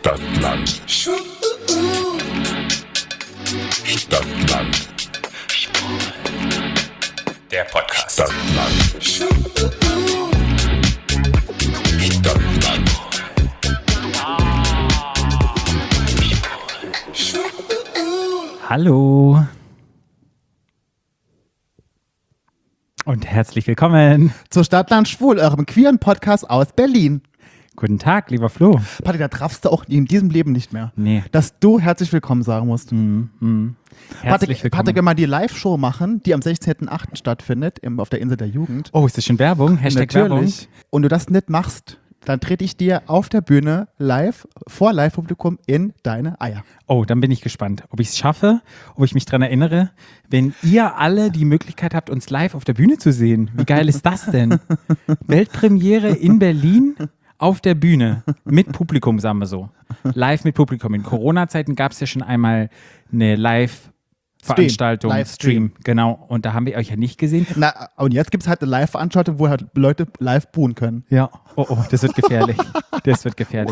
Stadtland. Stadtland. Der Podcast. Stadtland. Stadtland. Hallo und herzlich willkommen Zu Stadtland Schwul, eurem queeren Podcast aus Berlin. Guten Tag, lieber Flo. Patti, da darfst du auch in diesem Leben nicht mehr. Nee. Dass du herzlich willkommen sagen musst. Herzlich willkommen. Patrick, wenn wir die Live-Show machen, die am 16.08. stattfindet, auf der Insel der Jugend. Oh, ist das schon Werbung? Hashtag Natürlich. Und du das nicht machst, dann trete ich dir auf der Bühne live, vor Live-Publikum in deine Eier. Werbung. Oh, dann bin ich gespannt, ob ich es schaffe, ob ich mich daran erinnere, wenn ihr alle die Möglichkeit habt, uns live auf der Bühne zu sehen. Wie geil ist das denn? Weltpremiere in Berlin auf der Bühne mit Publikum, sagen wir so. Live mit Publikum. In Corona-Zeiten gab es ja schon einmal eine Live-Veranstaltung, Livestream. Genau. Und da haben wir euch ja nicht gesehen. Na, und jetzt gibt es halt eine Live-Veranstaltung, wo halt Leute live buhen können. Ja. Oh, das wird gefährlich. Das wird gefährlich.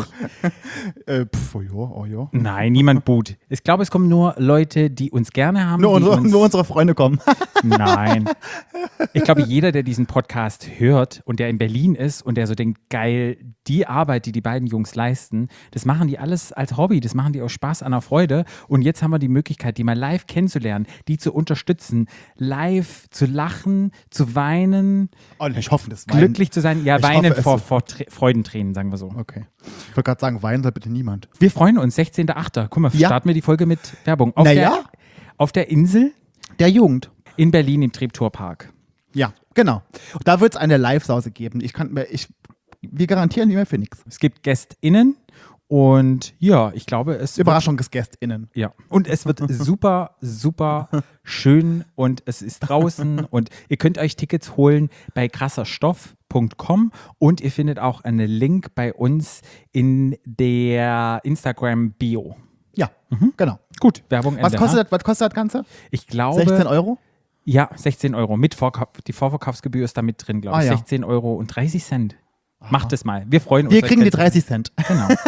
Oh ja. Nein, niemand boot. Ich glaube, es kommen nur Leute, die uns gerne haben. Nur unsere Freunde kommen. Nein. Ich glaube, jeder, der diesen Podcast hört und der in Berlin ist und der so denkt, geil, die Arbeit, die die beiden Jungs leisten, das machen die alles als Hobby, das machen die aus Spaß, an der Freude. Und jetzt haben wir die Möglichkeit, die mal live kennenzulernen, die zu unterstützen, live zu lachen, zu weinen, Und ich hoffe, das Weinen. glücklich zu sein. Ja, Ich weinen hoffe, vor Freudentränen, sagen wir so. Okay. Ich wollte gerade sagen, weinen soll bitte niemand. Wir freuen uns, 16.08. Guck mal, Ja. starten wir die Folge mit Werbung. Auf der Insel Der Jugend. in Berlin im Treptower-Park. Ja, genau. Und da wird es eine Live-Sause geben. Wir garantieren nicht mehr für nichts. Es gibt GästInnen und ja, ich glaube, es UberraschungsgästInnen. Ja. Und es wird super, super schön und es ist draußen und ihr könnt euch Tickets holen bei krasserstoff.com und ihr findet auch einen Link bei uns in der Instagram-Bio. Ja, genau. Gut, Werbung Ende. Was kostet das Ganze? Ich glaube, 16 Euro? Ja, 16 Euro. Die Vorverkaufsgebühr ist da mit drin, glaube ich. Ah, ja. 16,30 Euro. Macht es mal. Wir freuen uns. Wir euch kriegen die kennenzulernen. 30 Cent. Genau.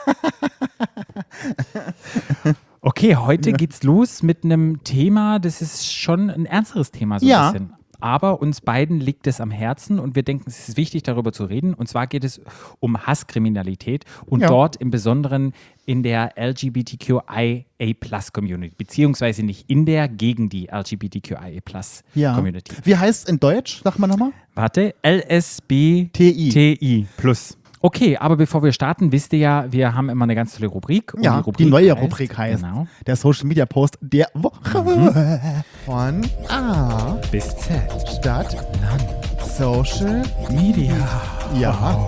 Okay, heute geht's los mit einem Thema, das ist schon ein ernsteres Thema, so Ja. ein bisschen. Aber uns beiden liegt es am Herzen und wir denken, es ist wichtig, darüber zu reden. Und zwar geht es um Hasskriminalität und Ja. dort im Besonderen in der LGBTQIA+-Community, beziehungsweise nicht in der, gegen die Ja. LGBTQIA+-Community. Wie heißt es in Deutsch? Sag mal nochmal. Warte, LSBTI+. Okay, aber bevor wir starten, wisst ihr ja, wir haben immer eine ganz tolle Rubrik. Und Ja, Rubrik die neue Rubrik heißt Genau. der Social Media Post der Woche. Von A Bis Z. Stadt Social Media. Ja.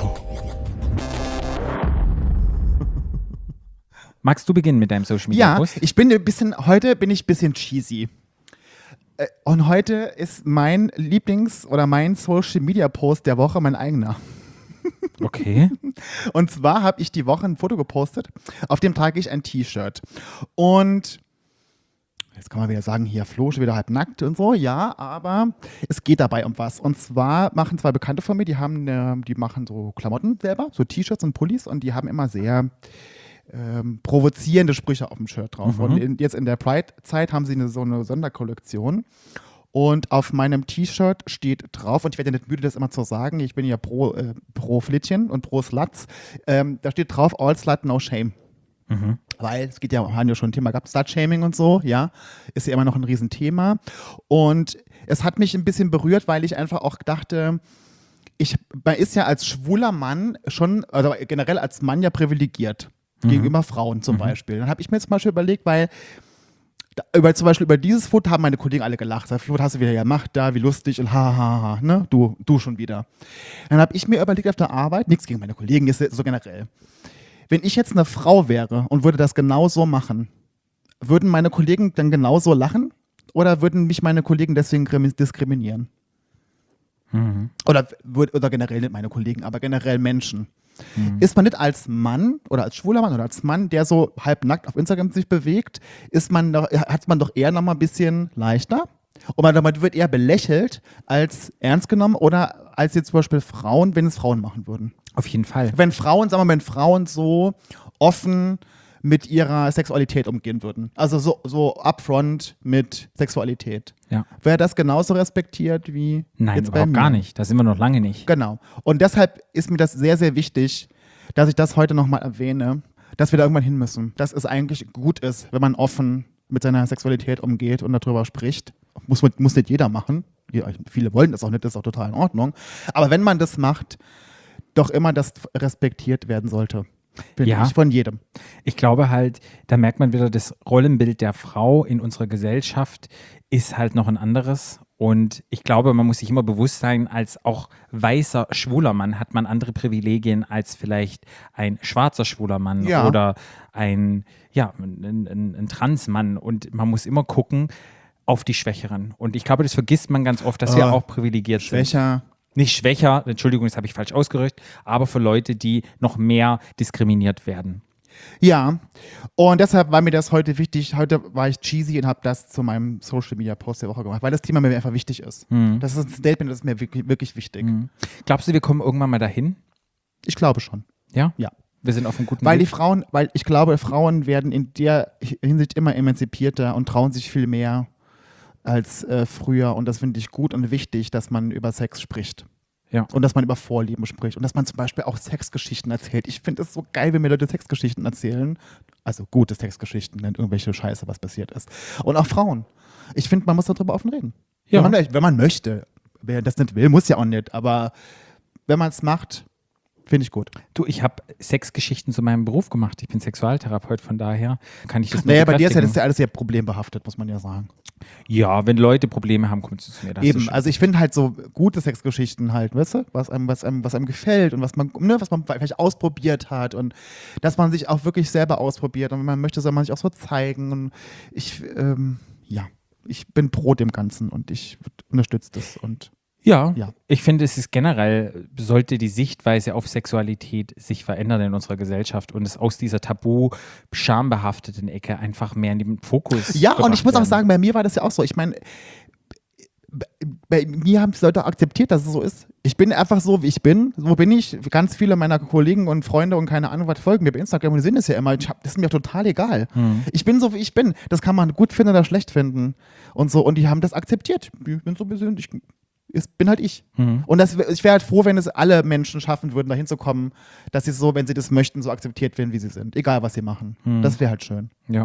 Magst du beginnen mit deinem Social Media Ja, Post? heute bin ich ein bisschen cheesy. Und heute ist mein mein Social Media Post der Woche mein eigener. Okay. Und zwar habe ich die Woche ein Foto gepostet, auf dem trage ich ein T-Shirt. Und jetzt kann man wieder sagen, hier Flo schon wieder halb nackt und so, ja, aber es geht dabei um was. Und zwar machen zwei Bekannte von mir, die machen so Klamotten selber, so T-Shirts und Pullis und die haben immer sehr provozierende Sprüche auf dem Shirt drauf. Und jetzt in der Pride-Zeit haben sie so eine Sonderkollektion. Und auf meinem T-Shirt steht drauf, und ich werde ja nicht müde, das immer zu sagen, ich bin ja pro Flittchen und pro Sluts, da steht drauf, all slut, no shame. Weil es geht ja, haben ja schon ein Thema gehabt, Slut-Shaming und so, ja, ist ja immer noch ein Riesenthema. Und es hat mich ein bisschen berührt, weil ich einfach auch dachte, man ist ja als schwuler Mann schon, also generell als Mann ja privilegiert, gegenüber Frauen zum Beispiel. Dann habe ich mir jetzt zum Beispiel überlegt, weil zum Beispiel über dieses Foto haben meine Kollegen alle gelacht. Flo, was hast du wieder gemacht da, wie lustig und ha, ne? Du schon wieder. Dann habe ich mir überlegt auf der Arbeit, nichts gegen meine Kollegen, ist so generell. Wenn ich jetzt eine Frau wäre und würde das genauso machen, würden meine Kollegen dann genauso lachen oder würden mich meine Kollegen deswegen diskriminieren? Oder generell nicht meine Kollegen, aber generell Menschen. Ist man nicht als Mann oder als schwuler Mann oder als Mann, der so halbnackt auf Instagram sich bewegt, hat man doch eher noch mal ein bisschen leichter? Und man wird eher belächelt als ernst genommen oder als jetzt zum Beispiel Frauen, wenn es Frauen machen würden. Auf jeden Fall. Wenn Frauen so offen mit ihrer Sexualität umgehen würden. Also so upfront mit Sexualität. Ja. Wäre das genauso respektiert wie Nein, jetzt bei überhaupt mir? gar nicht. Da sind wir noch lange nicht. Genau. Und deshalb ist mir das sehr, sehr wichtig, dass ich das heute nochmal erwähne, dass wir da irgendwann hin müssen. Dass es eigentlich gut ist, wenn man offen mit seiner Sexualität umgeht und darüber spricht. Muss nicht jeder machen. Ja, viele wollen das auch nicht, das ist auch total in Ordnung. Aber wenn man das macht, doch immer das respektiert werden sollte. Finde Ja. ich, von jedem. Ich glaube halt, da merkt man wieder, das Rollenbild der Frau in unserer Gesellschaft ist halt noch ein anderes. Und ich glaube, man muss sich immer bewusst sein, als auch weißer, schwuler Mann hat man andere Privilegien als vielleicht ein schwarzer, schwuler Mann Ja. oder ein Transmann. Und man muss immer gucken auf die Schwächeren. Und ich glaube, das vergisst man ganz oft, dass wir auch privilegiert sind. Schwächer. Nicht schwächer, Entschuldigung, das habe ich falsch ausgedrückt, aber für Leute, die noch mehr diskriminiert werden. Ja, und deshalb war mir das heute wichtig. Heute war ich cheesy und habe das zu meinem Social Media Post der Woche gemacht, weil das Thema mir einfach wichtig ist. Das ist ein Statement, das ist mir wirklich, wirklich wichtig. Glaubst du, wir kommen irgendwann mal dahin? Ich glaube schon. Ja? Ja. Wir sind auf einem guten Weil Weg. ich glaube, Frauen werden in der Hinsicht immer emanzipierter und trauen sich viel mehr als früher. Und das finde ich gut und wichtig, dass man über Sex spricht. Ja. Und dass man über Vorlieben spricht. Und dass man zum Beispiel auch Sexgeschichten erzählt. Ich finde es so geil, wenn mir Leute Sexgeschichten erzählen. Also gute Sexgeschichten, nicht irgendwelche Scheiße, was passiert ist. Und auch Frauen. Ich finde, man muss darüber offen reden. Ja. Wenn man möchte. Wer das nicht will, muss ja auch nicht. Aber wenn man es macht, finde ich gut. Du, ich habe Sexgeschichten zu meinem Beruf gemacht. Ich bin Sexualtherapeut, von daher kann ich das nur Naja, bei dir ist ja bekräftigen. das ja alles sehr problembehaftet, muss man ja sagen. Ja, wenn Leute Probleme haben, kommen sie zu mir. Das ist Eben, schon- also ich finde halt so gute Sexgeschichten halt, weißt du, was einem gefällt und was man vielleicht ausprobiert hat und dass man sich auch wirklich selber ausprobiert und wenn man möchte, soll man sich auch so zeigen und ich bin pro dem Ganzen und ich unterstütze das und Ja, Ja. ich finde, es ist generell, sollte die Sichtweise auf Sexualität sich verändern in unserer Gesellschaft und es aus dieser tabu-schambehafteten Ecke einfach mehr in den Fokus ja, und gebracht ich muss auch werden. sagen, bei mir war das ja auch so. Ich meine, bei mir haben es Leute akzeptiert, dass es so ist. Ich bin einfach so, wie ich bin. So bin ich. Ganz viele meiner Kollegen und Freunde und keine Ahnung, was folgen mir bei Instagram und die sehen das ja immer. Das ist mir total egal. Ich bin so, wie ich bin. Das kann man gut finden oder schlecht finden. Und so. Und die haben das akzeptiert. Ich bin so persönlich. Ich bin halt ich. Und ich wäre halt froh, wenn es alle Menschen schaffen würden, dahin zu kommen, dass sie so, wenn sie das möchten, so akzeptiert werden, wie sie sind. Egal, was sie machen. Das wäre halt schön. Ja.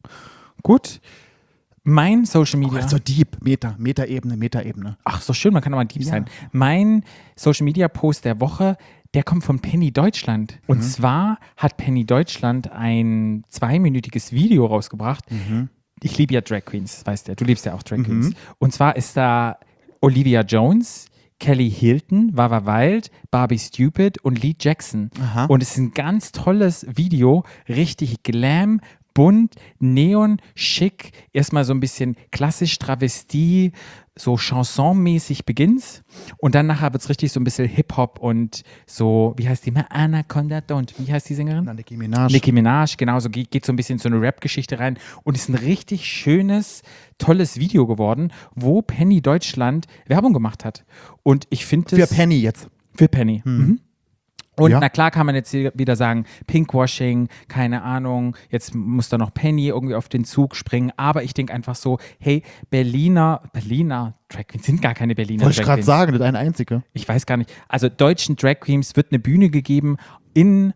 Gut. Mein Social Media. Oh, so deep. Metaebene. Ach, so schön, man kann auch mal deep Ja. sein. Mein Social Media Post der Woche, der kommt von Penny Deutschland. Und zwar hat Penny Deutschland ein 2-minütiges Video rausgebracht. Ich liebe ja Drag Queens, weißt du, du liebst ja auch Drag Queens. Und zwar ist da Olivia Jones, Kelly Hilton, Wawa Wild, Barbie Stupid und Lee Jackson. Aha. Und es ist ein ganz tolles Video, richtig glam, bunt, neon, schick, erstmal so ein bisschen klassisch Travestie, so Chanson-mäßig beginnt's und dann nachher wird's richtig so ein bisschen Hip-Hop und so, wie heißt die mal? Anaconda Don't, wie heißt die Sängerin? Na, Nicki Minaj. Nicki Minaj, genau, so geht so ein bisschen so eine Rap-Geschichte rein und ist ein richtig schönes, tolles Video geworden, wo Penny Deutschland Werbung gemacht hat. Und ich finde Für Penny jetzt. für Penny. Mhm. Und Ja. na klar kann man jetzt hier wieder sagen, Pinkwashing, keine Ahnung, jetzt muss da noch Penny irgendwie auf den Zug springen, aber ich denke einfach so, hey, Berliner Drag Queens sind gar keine Berliner Wollte ich Drag gerade Queens. sagen, das ist eine einzige. Ich weiß gar nicht. Also deutschen Drag Queens wird eine Bühne gegeben in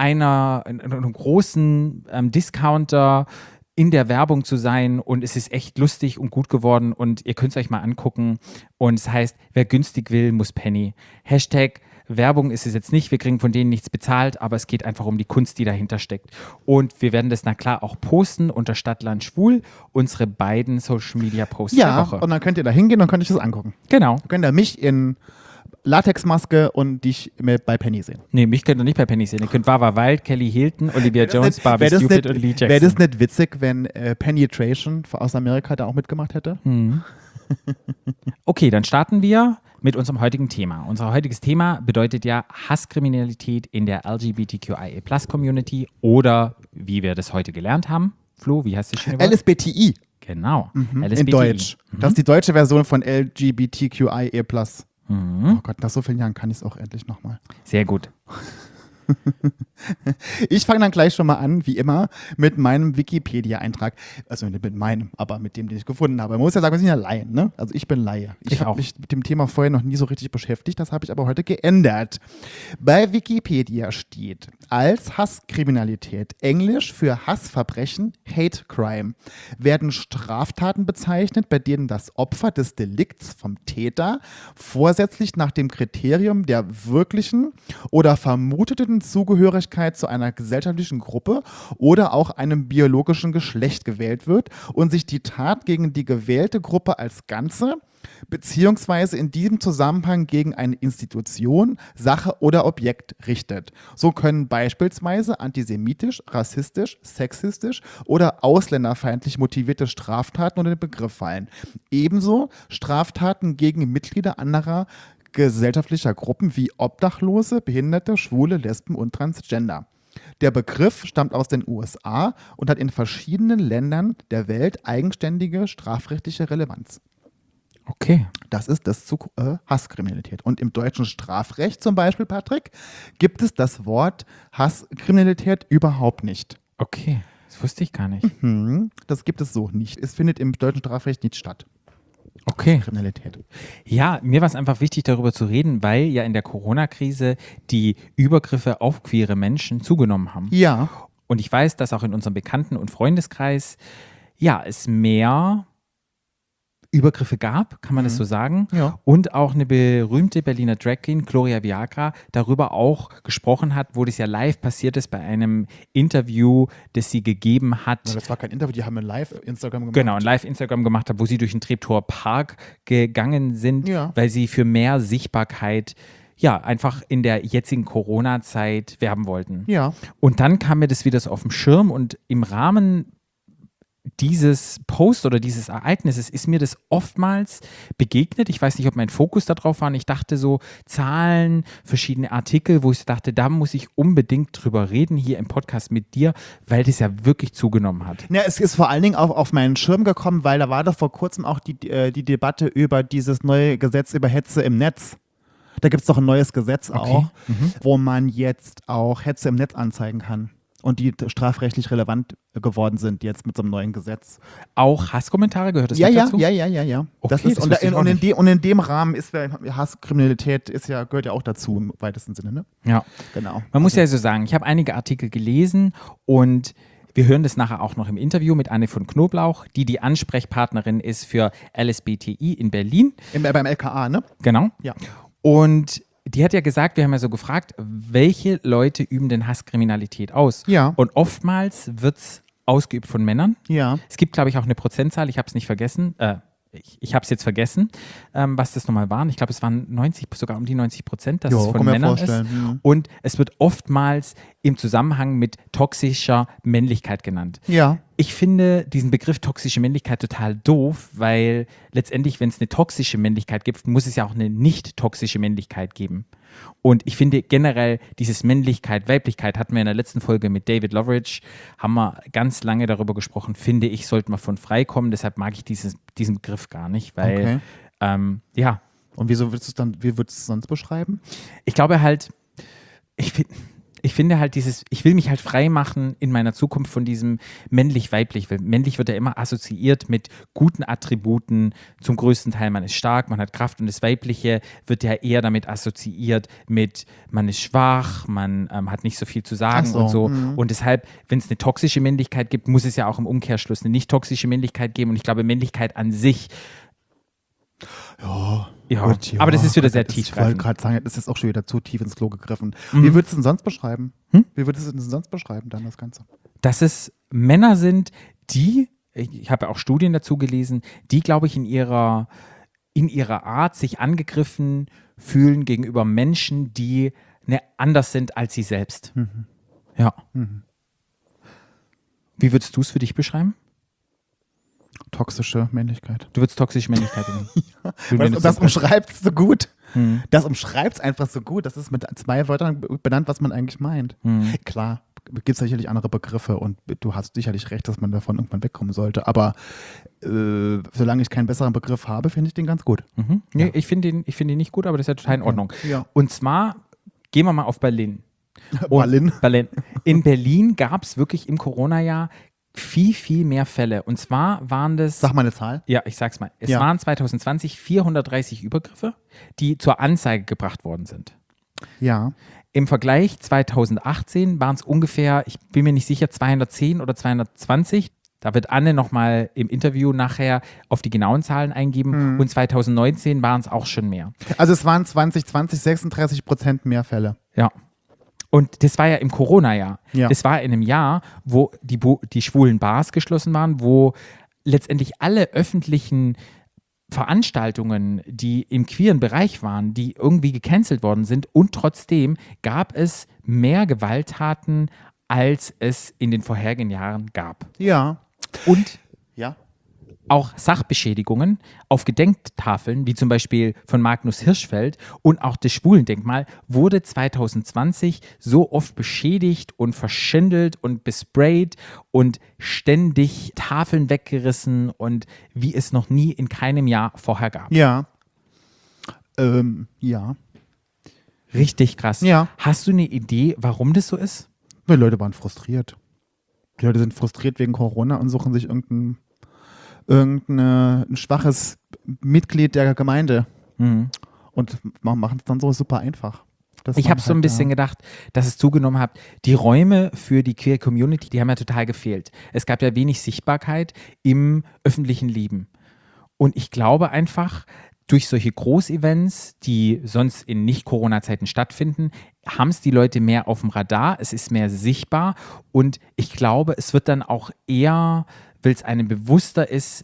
einem großen Discounter in der Werbung zu sein und es ist echt lustig und gut geworden und ihr könnt es euch mal angucken und es heißt, wer günstig will, muss Penny. Hashtag Werbung ist es jetzt nicht, wir kriegen von denen nichts bezahlt, aber es geht einfach um die Kunst, die dahinter steckt. Und wir werden das na klar auch posten unter Stadtland Schwul, unsere beiden Social Media Posts der Ja, Woche. und dann könnt ihr da hingehen und könnt euch das angucken. Genau. Dann könnt ihr mich in Latexmaske und dich bei Penny sehen. Nee, mich könnt ihr nicht bei Penny sehen. Ihr könnt Wawa Wild, Kelly Hilton, Olivia Jones, Barbie Wäre das Stupid nicht- und Lee Wäre das Jackson. nicht witzig, wenn Penetration aus Amerika da auch mitgemacht hätte? Okay, dann starten wir mit unserem heutigen Thema. Unser heutiges Thema bedeutet ja Hasskriminalität in der LGBTQIA+-Community oder wie wir das heute gelernt haben. Flo, wie heißt das schöne Wort? LSBTI Genau, in LSBTI. Deutsch. Das ist die deutsche Version von LGBTQIA+. Oh Gott, nach so vielen Jahren kann ich es auch endlich nochmal. Sehr gut. Ich fange dann gleich schon mal an, wie immer, mit meinem Wikipedia-Eintrag. Also nicht mit meinem, aber mit dem, den ich gefunden habe. Man muss ja sagen, wir sind ja Laien, ne? Also ich bin Laie. Ich habe auch. mich mit dem Thema vorher noch nie so richtig beschäftigt. Das habe ich aber heute geändert. Bei Wikipedia steht, als Hasskriminalität, Englisch für Hassverbrechen, Hate Crime, werden Straftaten bezeichnet, bei denen das Opfer des Delikts vom Täter vorsätzlich nach dem Kriterium der wirklichen oder vermuteten Zugehörigkeit zu einer gesellschaftlichen Gruppe oder auch einem biologischen Geschlecht gewählt wird und sich die Tat gegen die gewählte Gruppe als Ganze beziehungsweise in diesem Zusammenhang gegen eine Institution, Sache oder Objekt richtet. So können beispielsweise antisemitisch, rassistisch, sexistisch oder ausländerfeindlich motivierte Straftaten unter den Begriff fallen. Ebenso Straftaten gegen Mitglieder anderer gesellschaftlicher Gruppen wie Obdachlose, Behinderte, Schwule, Lesben und Transgender. Der Begriff stammt aus den USA und hat in verschiedenen Ländern der Welt eigenständige strafrechtliche Relevanz. Okay. Das ist das zu Hasskriminalität. Und im deutschen Strafrecht zum Beispiel, Patrick, gibt es das Wort Hasskriminalität überhaupt nicht. Okay. Das wusste ich gar nicht. Das gibt es so nicht. Es findet im deutschen Strafrecht nicht statt. Okay. Kriminalität. Ja, mir war es einfach wichtig, darüber zu reden, weil ja in der Corona-Krise die Übergriffe auf queere Menschen zugenommen haben. Ja. Und ich weiß, dass auch in unserem Bekannten- und Freundeskreis ja es mehr Übergriffe gab, kann man das so sagen. Ja. Und auch eine berühmte Berliner Drag Queen, Gloria Viagra, darüber auch gesprochen hat, wo das ja live passiert ist bei einem Interview, das sie gegeben hat. Das war kein Interview, die haben ein Live-Instagram gemacht. Genau, ein Live-Instagram gemacht hat, wo sie durch den Treptower Park gegangen sind, Ja. weil sie für mehr Sichtbarkeit ja einfach in der jetzigen Corona-Zeit werben wollten. Ja. Und dann kam mir das wieder so auf den Schirm und im Rahmen dieses Post oder dieses Ereignisses ist mir das oftmals begegnet. Ich weiß nicht, ob mein Fokus darauf war. Und ich dachte so, Zahlen, verschiedene Artikel, wo ich dachte, da muss ich unbedingt drüber reden, hier im Podcast mit dir, weil das ja wirklich zugenommen hat. Ja, es ist vor allen Dingen auch auf meinen Schirm gekommen, weil da war doch vor kurzem auch die Debatte über dieses neue Gesetz über Hetze im Netz. Da gibt es doch ein neues Gesetz auch, wo man jetzt auch Hetze im Netz anzeigen kann. Und die strafrechtlich relevant geworden sind jetzt mit so einem neuen Gesetz. Auch Hasskommentare gehört das Ja, mit ja, dazu? ja. Okay, Das ist, das und, wusste ich auch nicht. in dem Rahmen ist Hasskriminalität gehört ja auch dazu im weitesten Sinne, ne? Ja. Genau. Man muss ja so sagen, ich habe einige Artikel gelesen und wir hören das nachher auch noch im Interview mit Anne von Knoblauch, die Ansprechpartnerin ist für LSBTI in Berlin. Beim LKA, ne? Genau. Ja. Und die hat ja gesagt, wir haben ja so gefragt, welche Leute üben denn Hasskriminalität aus? Ja. Und oftmals wird es ausgeübt von Männern. Ja. Es gibt, glaube ich, auch eine Prozentzahl, ich habe es nicht vergessen, ich habe es jetzt vergessen, was das nochmal waren. Ich glaube, es waren 90, sogar um die 90%, dass Jo, es von kann mir Männern ist. vorstellen. Und es wird oftmals im Zusammenhang mit toxischer Männlichkeit genannt. Ja. Ich finde diesen Begriff toxische Männlichkeit total doof, weil letztendlich, wenn es eine toxische Männlichkeit gibt, muss es ja auch eine nicht toxische Männlichkeit geben. Und ich finde generell dieses Männlichkeit, Weiblichkeit hatten wir in der letzten Folge mit David Loveridge, haben wir ganz lange darüber gesprochen, finde ich, sollten wir von freikommen. Deshalb mag ich diesen Begriff gar nicht, weil, ja. Und wie würdest du es sonst beschreiben? Ich glaube halt, ich finde halt ich will mich halt frei machen in meiner Zukunft von diesem männlich-weiblich. Weil männlich wird ja immer assoziiert mit guten Attributen. Zum größten Teil, man ist stark, man hat Kraft, und das Weibliche wird ja eher damit assoziiert mit, man ist schwach, man hat nicht so viel zu sagen und so. Und deshalb, wenn es eine toxische Männlichkeit gibt, muss es ja auch im Umkehrschluss eine nicht toxische Männlichkeit geben. Und ich glaube, Männlichkeit an sich. Ja, Gut, aber das ist wieder sehr Ich wollte tiefgreifend. gerade sagen, das ist auch schon wieder zu tief ins Klo gegriffen. Wie würdest du es denn sonst beschreiben? Wie würdest du es denn sonst beschreiben, dann das Ganze? Dass es Männer sind, die, ich habe ja auch Studien dazu gelesen, die, glaube ich, in ihrer Art sich angegriffen fühlen gegenüber Menschen, die anders sind als sie selbst. Ja. Wie würdest du es für dich beschreiben? Toxische Männlichkeit. Du würdest toxische Männlichkeit nehmen. Das umschreibt es so gut. Das umschreibt es einfach so gut. Das ist mit 2 Wörtern benannt, was man eigentlich meint. Klar, gibt es sicherlich andere Begriffe und du hast sicherlich recht, dass man davon irgendwann wegkommen sollte. Aber solange ich keinen besseren Begriff habe, finde ich den ganz gut. Nee, Ja. ich finde ihn nicht gut, aber das ist ja total in Ordnung. Ja. Und zwar gehen wir mal auf Berlin. Und Berlin. In Berlin gab es wirklich im Corona-Jahr viel, viel mehr Fälle. Und zwar waren das, Sag mal eine Zahl. ja, ich sag's mal, es Ja. waren 2020 430 Übergriffe, die zur Anzeige gebracht worden sind. Ja. Im Vergleich 2018 waren es ungefähr, ich bin mir nicht sicher, 210 oder 220. Da wird Anne nochmal im Interview nachher auf die genauen Zahlen eingeben. Und 2019 waren es auch schon mehr. Also es waren 2020 36% mehr Fälle. Ja. Und das war ja im Corona-Jahr. Ja. Das war in einem Jahr, wo die schwulen Bars geschlossen waren, wo letztendlich alle öffentlichen Veranstaltungen, die im queeren Bereich waren, die irgendwie gecancelt worden sind, und trotzdem gab es mehr Gewalttaten, als es in den vorherigen Jahren gab. Ja. Und Ja. auch Sachbeschädigungen auf Gedenktafeln, wie zum Beispiel von Magnus Hirschfeld, und auch das Schwulendenkmal wurde 2020 so oft beschädigt und verschändelt und besprayt und ständig Tafeln weggerissen und wie es noch nie in keinem Jahr vorher gab. Ja. Ja. Richtig krass. Ja. Hast du eine Idee, warum das so ist? Die Leute waren frustriert. Die Leute sind frustriert wegen Corona und suchen sich ein schwaches Mitglied der Gemeinde und machen es dann so super einfach. Ich habe so ein bisschen gedacht, dass es zugenommen hat. Die Räume für die Queer Community, die haben ja total gefehlt. Es gab ja wenig Sichtbarkeit im öffentlichen Leben. Und ich glaube einfach, durch solche Großevents, die sonst in Nicht-Corona-Zeiten stattfinden, haben es die Leute mehr auf dem Radar, es ist mehr sichtbar und ich glaube, es wird dann auch eher, weil es einem bewusster ist,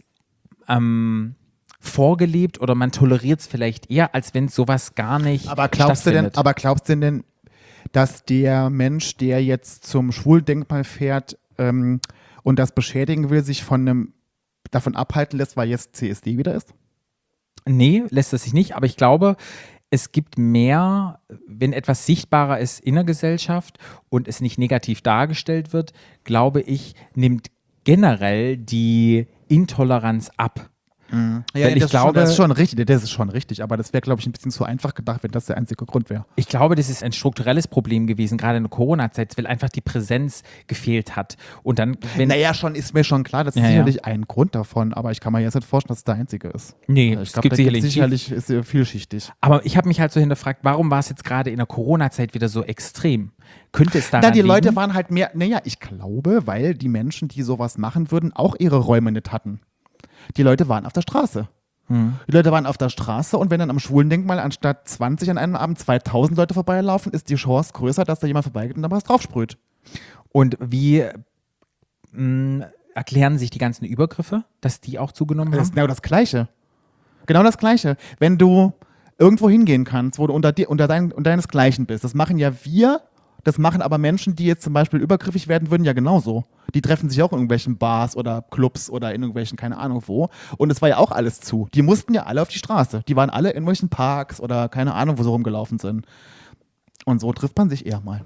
vorgelebt oder man toleriert es vielleicht eher, als wenn sowas gar nicht stattfindet. Aber glaubst du denn, dass der Mensch, der jetzt zum Schwuldenkmal fährt und das beschädigen will, sich davon abhalten lässt, weil jetzt CSD wieder ist? Nee, lässt es sich nicht, aber ich glaube, es gibt mehr, wenn etwas sichtbarer ist in der Gesellschaft und es nicht negativ dargestellt wird, glaube ich, nimmt generell die Intoleranz ab. Ja, Weil ich glaube, das ist schon richtig, aber das wäre, glaube ich, ein bisschen zu einfach gedacht, wenn das der einzige Grund wäre. Ich glaube, das ist ein strukturelles Problem gewesen, gerade in der Corona-Zeit, weil einfach die Präsenz gefehlt hat. Und dann, wenn. Naja, ist mir schon klar, das ist sicherlich ein Grund davon, aber ich kann mir jetzt nicht vorstellen, dass es der einzige ist. Nee, Ich es glaube, gibt da sicherlich. ist vielschichtig. Aber ich habe mich halt so hinterfragt, warum war es jetzt gerade in der Corona-Zeit wieder so extrem? Könnte es daran Die liegen? Leute waren halt mehr, ich glaube, weil die Menschen, die sowas machen würden, auch ihre Räume nicht hatten. Die Leute waren auf der Straße. Die Leute waren auf der Straße und wenn dann am Schwulendenkmal anstatt 20 an einem Abend 2000 Leute vorbeilaufen, ist die Chance größer, dass da jemand vorbeigeht und da was draufsprüht. Und wie erklären sich die ganzen Übergriffe, dass die auch zugenommen Das haben? ist genau das Gleiche. Genau das Gleiche. Wenn du irgendwo hingehen kannst, wo du unter deinesgleichen bist, das machen ja wir, das machen aber Menschen, die jetzt zum Beispiel übergriffig werden würden, ja genauso. Die treffen sich auch in irgendwelchen Bars oder Clubs oder in irgendwelchen, keine Ahnung wo. Und es war ja auch alles zu. Die mussten ja alle auf die Straße. Die waren alle in irgendwelchen Parks oder keine Ahnung, wo sie rumgelaufen sind. Und so trifft man sich eher mal.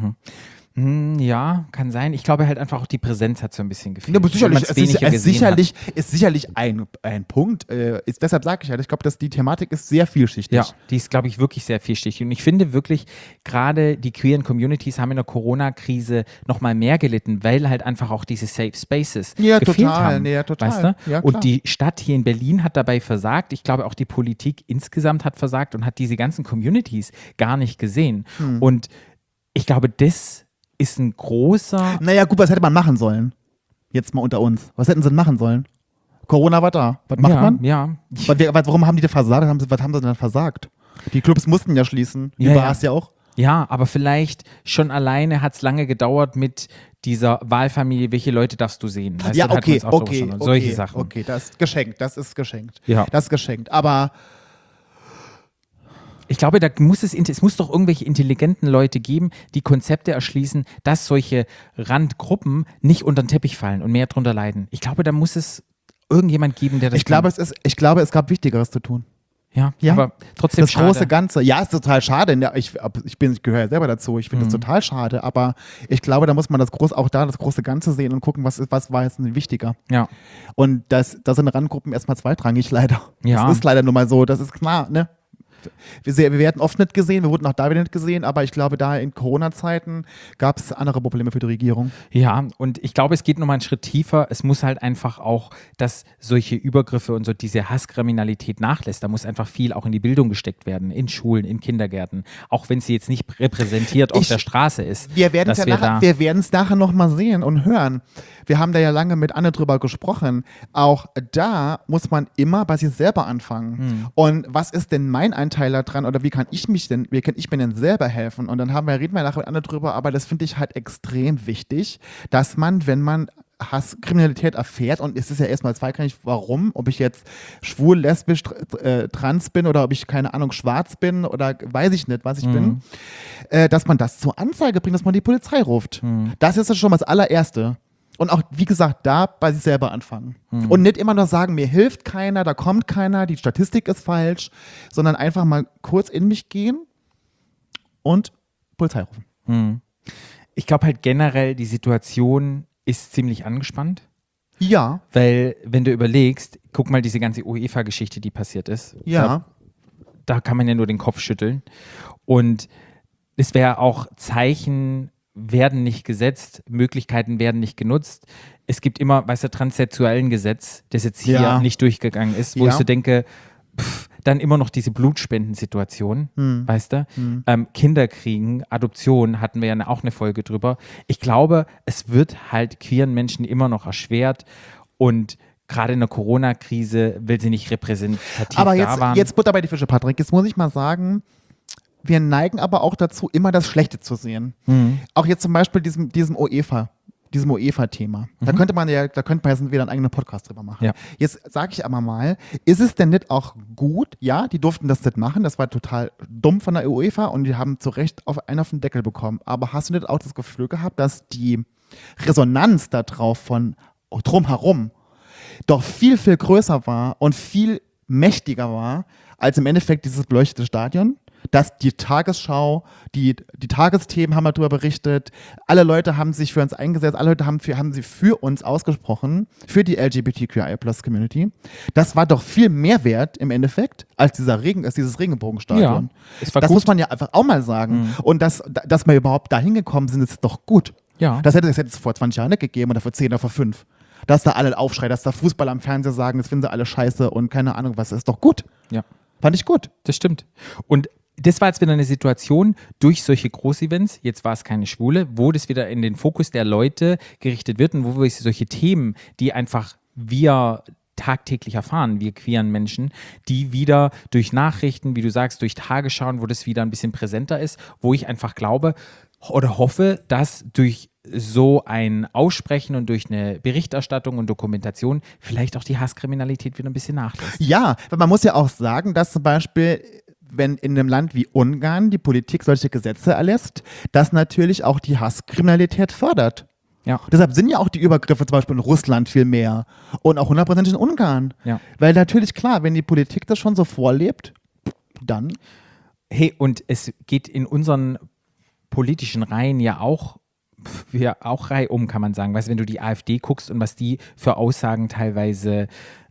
Ja, kann sein. Ich glaube halt einfach auch die Präsenz hat so ein bisschen gefehlt. Ja, aber Weil man's weniger gesehen hat. ist sicherlich ein Punkt. Deshalb sage ich halt, ich glaube, dass die Thematik ist sehr vielschichtig. Ja, die ist, glaube ich, wirklich sehr vielschichtig. Und ich finde wirklich, gerade die queeren Communities haben in der Corona-Krise noch mal mehr gelitten, weil halt einfach auch diese Safe Spaces gefehlt haben. Ja, total. Weißt du? Ja, klar. Und die Stadt hier in Berlin hat dabei versagt. Ich glaube, auch die Politik insgesamt hat versagt und hat diese ganzen Communities gar nicht gesehen. Und ich glaube, das ist ein großer. Naja, gut, was hätte man machen sollen? Jetzt mal unter uns. Was hätten sie denn machen sollen? Corona war da. Was macht man? Ja. Warum haben die da versagt? Was haben sie denn versagt? Die Clubs mussten ja schließen. Die Bars ja auch. Ja, aber vielleicht schon alleine hat es lange gedauert mit dieser Wahlfamilie, welche Leute darfst du sehen? Weißt Ja, du, da hatten wir okay, uns auch drüber schon. Solche Sachen. Okay, das ist geschenkt. Das ist geschenkt. Ja. Das ist geschenkt. Aber Ich glaube, es muss doch irgendwelche intelligenten Leute geben, die Konzepte erschließen, dass solche Randgruppen nicht unter den Teppich fallen und mehr drunter leiden. Ich glaube, da muss es irgendjemand geben, der das ich glaube, es gab Wichtigeres zu tun. Ja, Ja. aber trotzdem Das schade. große Ganze. Ja, ist total schade. Ja, ich gehöre ja selber dazu. Ich finde das total schade. Aber ich glaube, da muss man das große Ganze sehen und gucken, was war jetzt denn wichtiger. Ja. Und da sind Randgruppen erstmal zweitrangig, leider. Ja. Das ist leider nun mal so. Das ist klar, ne? Wir werden oft nicht gesehen, wir wurden auch da wieder nicht gesehen, aber ich glaube, da in Corona-Zeiten gab es andere Probleme für die Regierung. Ja, und ich glaube, es geht nochmal einen Schritt tiefer. Es muss halt einfach auch, dass solche Übergriffe und so diese Hasskriminalität nachlässt. Da muss einfach viel auch in die Bildung gesteckt werden, in Schulen, in Kindergärten. Auch wenn sie jetzt nicht repräsentiert auf der Straße ist. Wir werden es da nachher nochmal sehen und hören. Wir haben da ja lange mit Anne drüber gesprochen. Auch da muss man immer bei sich selber anfangen. Und was ist denn mein Anteil daran oder wie kann ich mir denn selber helfen? Und dann reden wir nachher mit Anne drüber, aber das finde ich halt extrem wichtig, dass man, wenn man Hasskriminalität erfährt, und es ist ja erstmal zweitrangig, warum, ob ich jetzt schwul, lesbisch, trans bin oder ob ich, keine Ahnung, schwarz bin oder weiß ich nicht, was ich bin, dass man das zur Anzeige bringt, dass man die Polizei ruft. Das ist ja schon mal das allererste. Und auch, wie gesagt, da bei sich selber anfangen. Und nicht immer nur sagen, mir hilft keiner, da kommt keiner, die Statistik ist falsch, sondern einfach mal kurz in mich gehen und Polizei rufen. Ich glaube halt generell, die Situation ist ziemlich angespannt. Ja. Weil, wenn du überlegst, guck mal diese ganze UEFA-Geschichte, die passiert ist. Ja. Da kann man ja nur den Kopf schütteln. Und es wäre auch Zeichen werden nicht gesetzt, Möglichkeiten werden nicht genutzt. Es gibt immer, weißt du, transsexuellen Gesetz, das jetzt hier nicht durchgegangen ist, wo ich so denke, dann immer noch diese Blutspendensituation, weißt du? Kinder kriegen, Adoption, hatten wir ja auch eine Folge drüber. Ich glaube, es wird halt queeren Menschen immer noch erschwert und gerade in der Corona-Krise will sie nicht repräsentativ aber da waren. jetzt Butter bei die Fische, Patrick. Jetzt muss ich mal sagen, wir neigen aber auch dazu, immer das Schlechte zu sehen. Auch jetzt zum Beispiel diesem UEFA-Thema. Da könnte man jetzt wieder einen eigenen Podcast drüber machen. Ja. Jetzt sage ich aber mal, ist es denn nicht auch gut, ja, die durften das nicht machen, das war total dumm von der UEFA und die haben zu Recht einen auf den Deckel bekommen. Aber hast du nicht auch das Gefühl gehabt, dass die Resonanz darauf von drumherum doch viel, viel größer war und viel mächtiger war, als im Endeffekt dieses beleuchtete Stadion? Dass die Tagesschau, die Tagesthemen haben darüber berichtet, alle Leute haben sich für uns eingesetzt, alle Leute haben sich für uns ausgesprochen, für die LGBTQI+-Community. Das war doch viel mehr wert im Endeffekt als dieses Regenbogenstadion. Es war das gut. muss man ja einfach auch mal sagen. Und dass wir überhaupt da hingekommen sind, ist doch gut. Ja. Das hätte es vor 20 Jahren nicht gegeben oder vor 10 oder vor 5. Dass da alle aufschreien, dass da Fußballer am Fernseher sagen, das finden sie alle scheiße und keine Ahnung was, das ist doch gut. Ja. Fand ich gut. Das stimmt. Und das war jetzt wieder eine Situation durch solche Großevents, jetzt war es keine Schwule, wo das wieder in den Fokus der Leute gerichtet wird und wo wir solche Themen, die einfach wir tagtäglich erfahren, wir queeren Menschen, die wieder durch Nachrichten, wie du sagst, durch Tagesschauen, wo das wieder ein bisschen präsenter ist, wo ich einfach glaube oder hoffe, dass durch so ein Aussprechen und durch eine Berichterstattung und Dokumentation vielleicht auch die Hasskriminalität wieder ein bisschen nachlässt. Ja, weil man muss ja auch sagen, dass zum Beispiel, wenn in einem Land wie Ungarn die Politik solche Gesetze erlässt, das natürlich auch die Hasskriminalität fördert. Ja. Deshalb sind ja auch die Übergriffe zum Beispiel in Russland viel mehr und auch 100% in Ungarn. Ja. Weil natürlich, klar, wenn die Politik das schon so vorlebt, dann. Hey, und es geht in unseren politischen Reihen ja auch reihum, kann man sagen. Weißt du, wenn du die AfD guckst und was die für Aussagen teilweise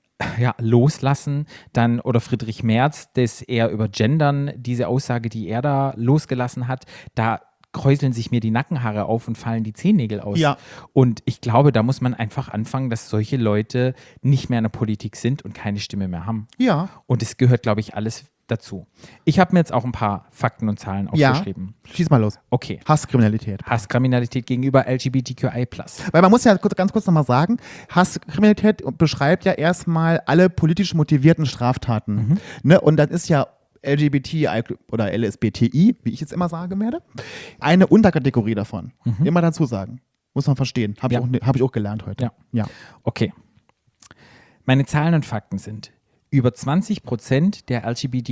loslassen, dann, oder Friedrich Merz, das eher über Gendern, diese Aussage, die er da losgelassen hat, da kräuseln sich mir die Nackenhaare auf und fallen die Zehennägel aus. Ja. Und ich glaube, da muss man einfach anfangen, dass solche Leute nicht mehr in der Politik sind und keine Stimme mehr haben. Ja. Und es gehört, glaube ich, alles dazu. Ich habe mir jetzt auch ein paar Fakten und Zahlen aufgeschrieben. Schieß mal los. Okay. Hasskriminalität. Hasskriminalität gegenüber LGBTQI+. Weil man muss ja ganz kurz nochmal sagen, Hasskriminalität beschreibt ja erstmal alle politisch motivierten Straftaten. Ne? Und dann ist ja LGBTI oder LSBTI, wie ich jetzt immer sagen werde, eine Unterkategorie davon. Immer dazu sagen. Muss man verstehen. Hab ich auch gelernt heute. Ja. Okay. Meine Zahlen und Fakten sind: Über 20% der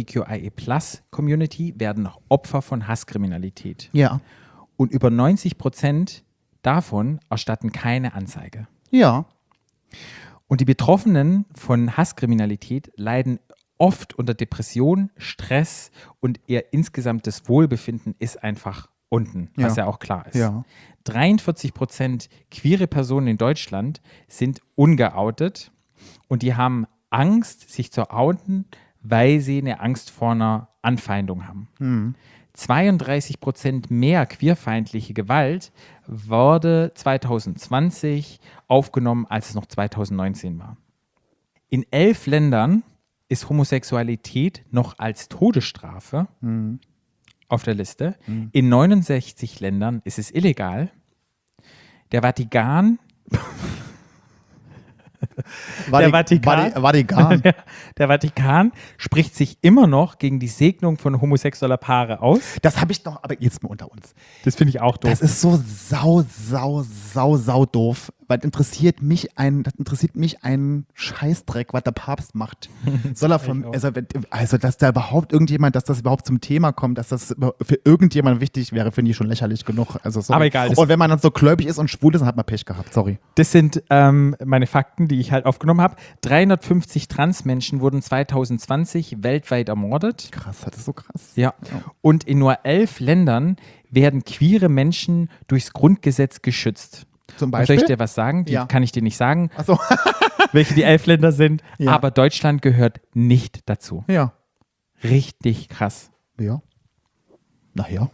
LGBTQIA+-Community werden Opfer von Hasskriminalität. Ja. Und über 90% davon erstatten keine Anzeige. Ja. Und die Betroffenen von Hasskriminalität leiden oft unter Depression, Stress und ihr insgesamtes Wohlbefinden ist einfach unten, was ja auch klar ist. Ja. 43% queere Personen in Deutschland sind ungeoutet und die haben Angst, sich zu outen, weil sie eine Angst vor einer Anfeindung haben. 32% mehr queerfeindliche Gewalt wurde 2020 aufgenommen, als es noch 2019 war. In 11 Ländern ist Homosexualität noch als Todesstrafe auf der Liste. In 69 Ländern ist es illegal. Der Vatikan Vatikan. Der Vatikan spricht sich immer noch gegen die Segnung von homosexueller Paare aus. Das habe ich noch, aber jetzt mal unter uns. Das finde ich auch doof. Das ist so sau doof, weil das interessiert mich ein Scheißdreck, was der Papst macht. Soll er von, also dass da überhaupt irgendjemand, dass das überhaupt zum Thema kommt, dass das für irgendjemand wichtig wäre, finde ich schon lächerlich genug. Also sorry. Aber egal. Und wenn man dann so gläubig ist und schwul ist, dann hat man Pech gehabt, sorry. Das sind meine Fakten, die ich halt aufgenommen habe. 350 Transmenschen wurden 2020 weltweit ermordet. Krass, das ist so krass. Ja. Und in nur 11 Ländern werden queere Menschen durchs Grundgesetz geschützt. Zum Und Beispiel? soll ich dir was sagen? Die Ja. kann ich dir nicht sagen, Ach so. welche die 11 Länder sind. Ja. Aber Deutschland gehört nicht dazu. Ja. Richtig krass. Ja. Naja.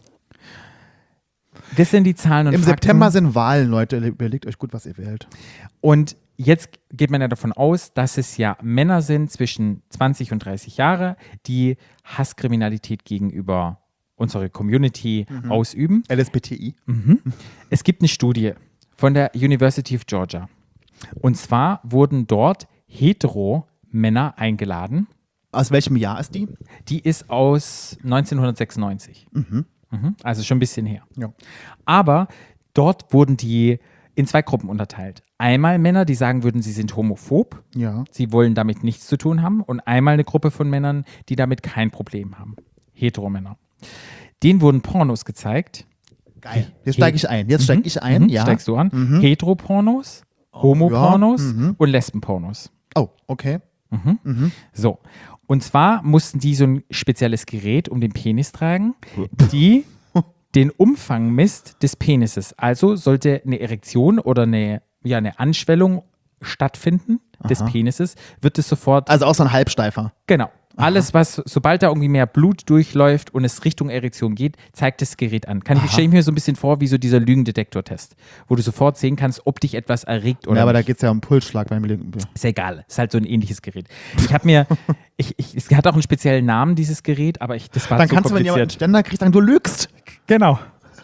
Das sind die Zahlen und Im Fakten. September sind Wahlen, Leute. Überlegt euch gut, was ihr wählt. Und jetzt geht man ja davon aus, dass es ja Männer sind zwischen 20 und 30 Jahre, die Hasskriminalität gegenüber unserer Community ausüben. LSBTI. Es gibt eine Studie von der University of Georgia. Und zwar wurden dort hetero-Männer eingeladen. Aus welchem Jahr ist die? Die ist aus 1996. Also schon ein bisschen her. Ja. Aber dort wurden die in 2 Gruppen unterteilt. Einmal Männer, die sagen würden, sie sind homophob. Ja. Sie wollen damit nichts zu tun haben. Und einmal eine Gruppe von Männern, die damit kein Problem haben. Heteromänner. Denen wurden Pornos gezeigt. Geil. Jetzt steige ich ein. Ja. Steigst du an. Heteropornos, Homopornos und Lesbenpornos. Oh, okay. So. Und zwar mussten die so ein spezielles Gerät um den Penis tragen, die den Umfang misst des Penises. Also sollte eine Erektion oder eine Anschwellung stattfinden des Penises, wird es sofort. Also auch so ein Halbsteifer. Genau. Alles, sobald da irgendwie mehr Blut durchläuft und es Richtung Erektion geht, zeigt das Gerät an. Stelle ich mir so ein bisschen vor, wie so dieser Lügendetektor-Test, wo du sofort sehen kannst, ob dich etwas erregt oder Ja, aber da nicht. geht es ja um Pulsschlag beim Lügen. Ist ja egal. Ist halt so ein ähnliches Gerät. Ich habe mir, es hat auch einen speziellen Namen, dieses Gerät, aber das war Dann so kannst du, wenn jemand einen kompliziert. Ständer kriegt, sagen, du lügst. Genau.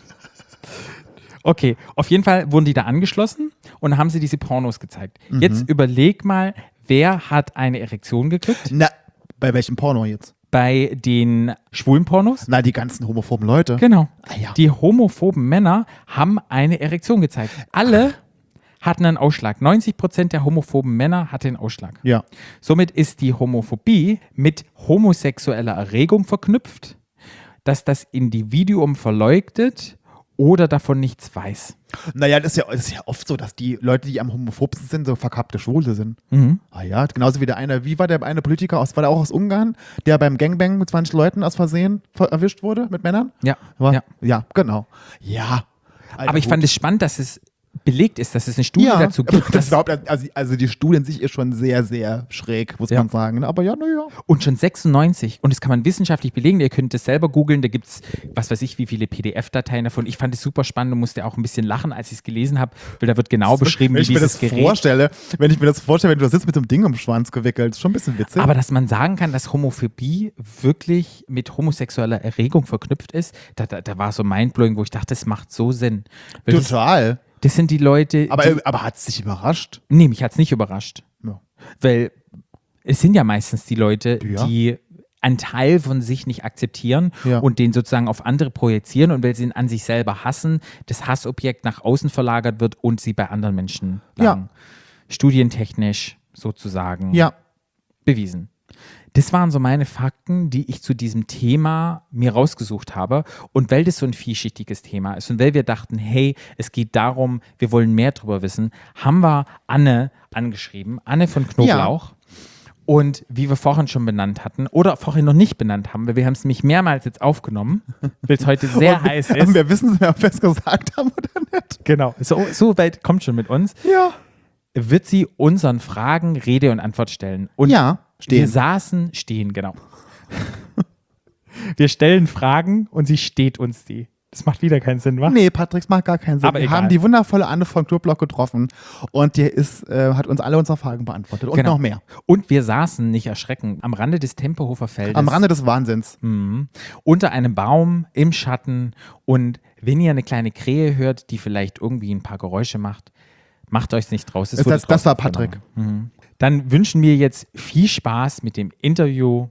Okay, auf jeden Fall wurden die da angeschlossen und haben sie diese Pornos gezeigt. Jetzt überleg mal, wer hat eine Erektion gekriegt? Na, bei welchem Porno jetzt? Bei den schwulen Pornos? Na, die ganzen homophoben Leute. Genau. Ah, ja. Die homophoben Männer haben eine Erektion gezeigt. Alle hatten einen Ausschlag. 90% der homophoben Männer hatten einen Ausschlag. Ja. Somit ist die Homophobie mit homosexueller Erregung verknüpft, dass das Individuum verleugnet oder davon nichts weiß. Naja, das ist ja oft so, dass die Leute, die am homophobsten sind, so verkappte Schwule sind. Ah ja, genauso wie wie war der eine Politiker, war der auch aus Ungarn, der beim Gangbang mit 20 Leuten aus Versehen erwischt wurde, mit Männern? Ja. Ja, genau. Ja. Alter, Aber ich fand es spannend, dass es belegt ist, dass es eine Studie dazu aber gibt. das überhaupt, also die Studie in sich ist schon sehr, sehr schräg, muss man sagen. Aber ja, naja. Und schon 96, und das kann man wissenschaftlich belegen, ihr könnt es selber googeln, da gibt es, was weiß ich, wie viele PDF-Dateien davon. Ich fand es super spannend und musste auch ein bisschen lachen, als ich es gelesen habe, weil da wird genau beschrieben, wie dieses Gerät. Wenn ich mir das vorstelle, wenn du da sitzt mit so einem Ding um den Schwanz gewickelt, ist schon ein bisschen witzig. Aber dass man sagen kann, dass Homophobie wirklich mit homosexueller Erregung verknüpft ist, da war so mindblowing, wo ich dachte, das macht so Sinn. Weil total. Das sind die Leute, Aber hat es dich überrascht? Nee, mich hat es nicht überrascht. Ja. Weil es sind ja meistens die Leute, Ja. die einen Teil von sich nicht akzeptieren Ja. und den sozusagen auf andere projizieren und weil sie ihn an sich selber hassen, das Hassobjekt nach außen verlagert wird und sie bei anderen Menschen landen. Studientechnisch sozusagen bewiesen. Das waren so meine Fakten, die ich zu diesem Thema mir rausgesucht habe. Und weil das so ein vielschichtiges Thema ist und weil wir dachten, hey, es geht darum, wir wollen mehr drüber wissen, haben wir Anne angeschrieben, Anne von Knoblauch. Und wie wir vorhin schon benannt hatten oder vorhin noch nicht benannt haben, weil wir haben es nämlich mehrmals jetzt aufgenommen, weil es heute sehr heiß ist. Und wir wissen es mehr, ob wir es gesagt haben oder nicht. Genau, so weit kommt schon mit uns. Ja. Wird sie unseren Fragen Rede und Antwort stellen. Und Ja, wir stehen. stehen, genau. Wir stellen Fragen und sie steht uns die. Das macht wieder keinen Sinn, wa? Nee, Patrick, es macht gar keinen Sinn. Aber Wir egal. haben die wundervolle Anne von Knoblauch getroffen und die hat uns alle unsere Fragen beantwortet und Genau. noch mehr. Und wir saßen, nicht erschrecken, am Rande des Tempelhofer Feldes. Am Rande des Wahnsinns. Unter einem Baum, im Schatten. Und wenn ihr eine kleine Krähe hört, die vielleicht irgendwie ein paar Geräusche macht, macht euch's nicht draus. Es wurde Das draußen war Patrick. aufgenommen. Dann wünschen wir jetzt viel Spaß mit dem Interview.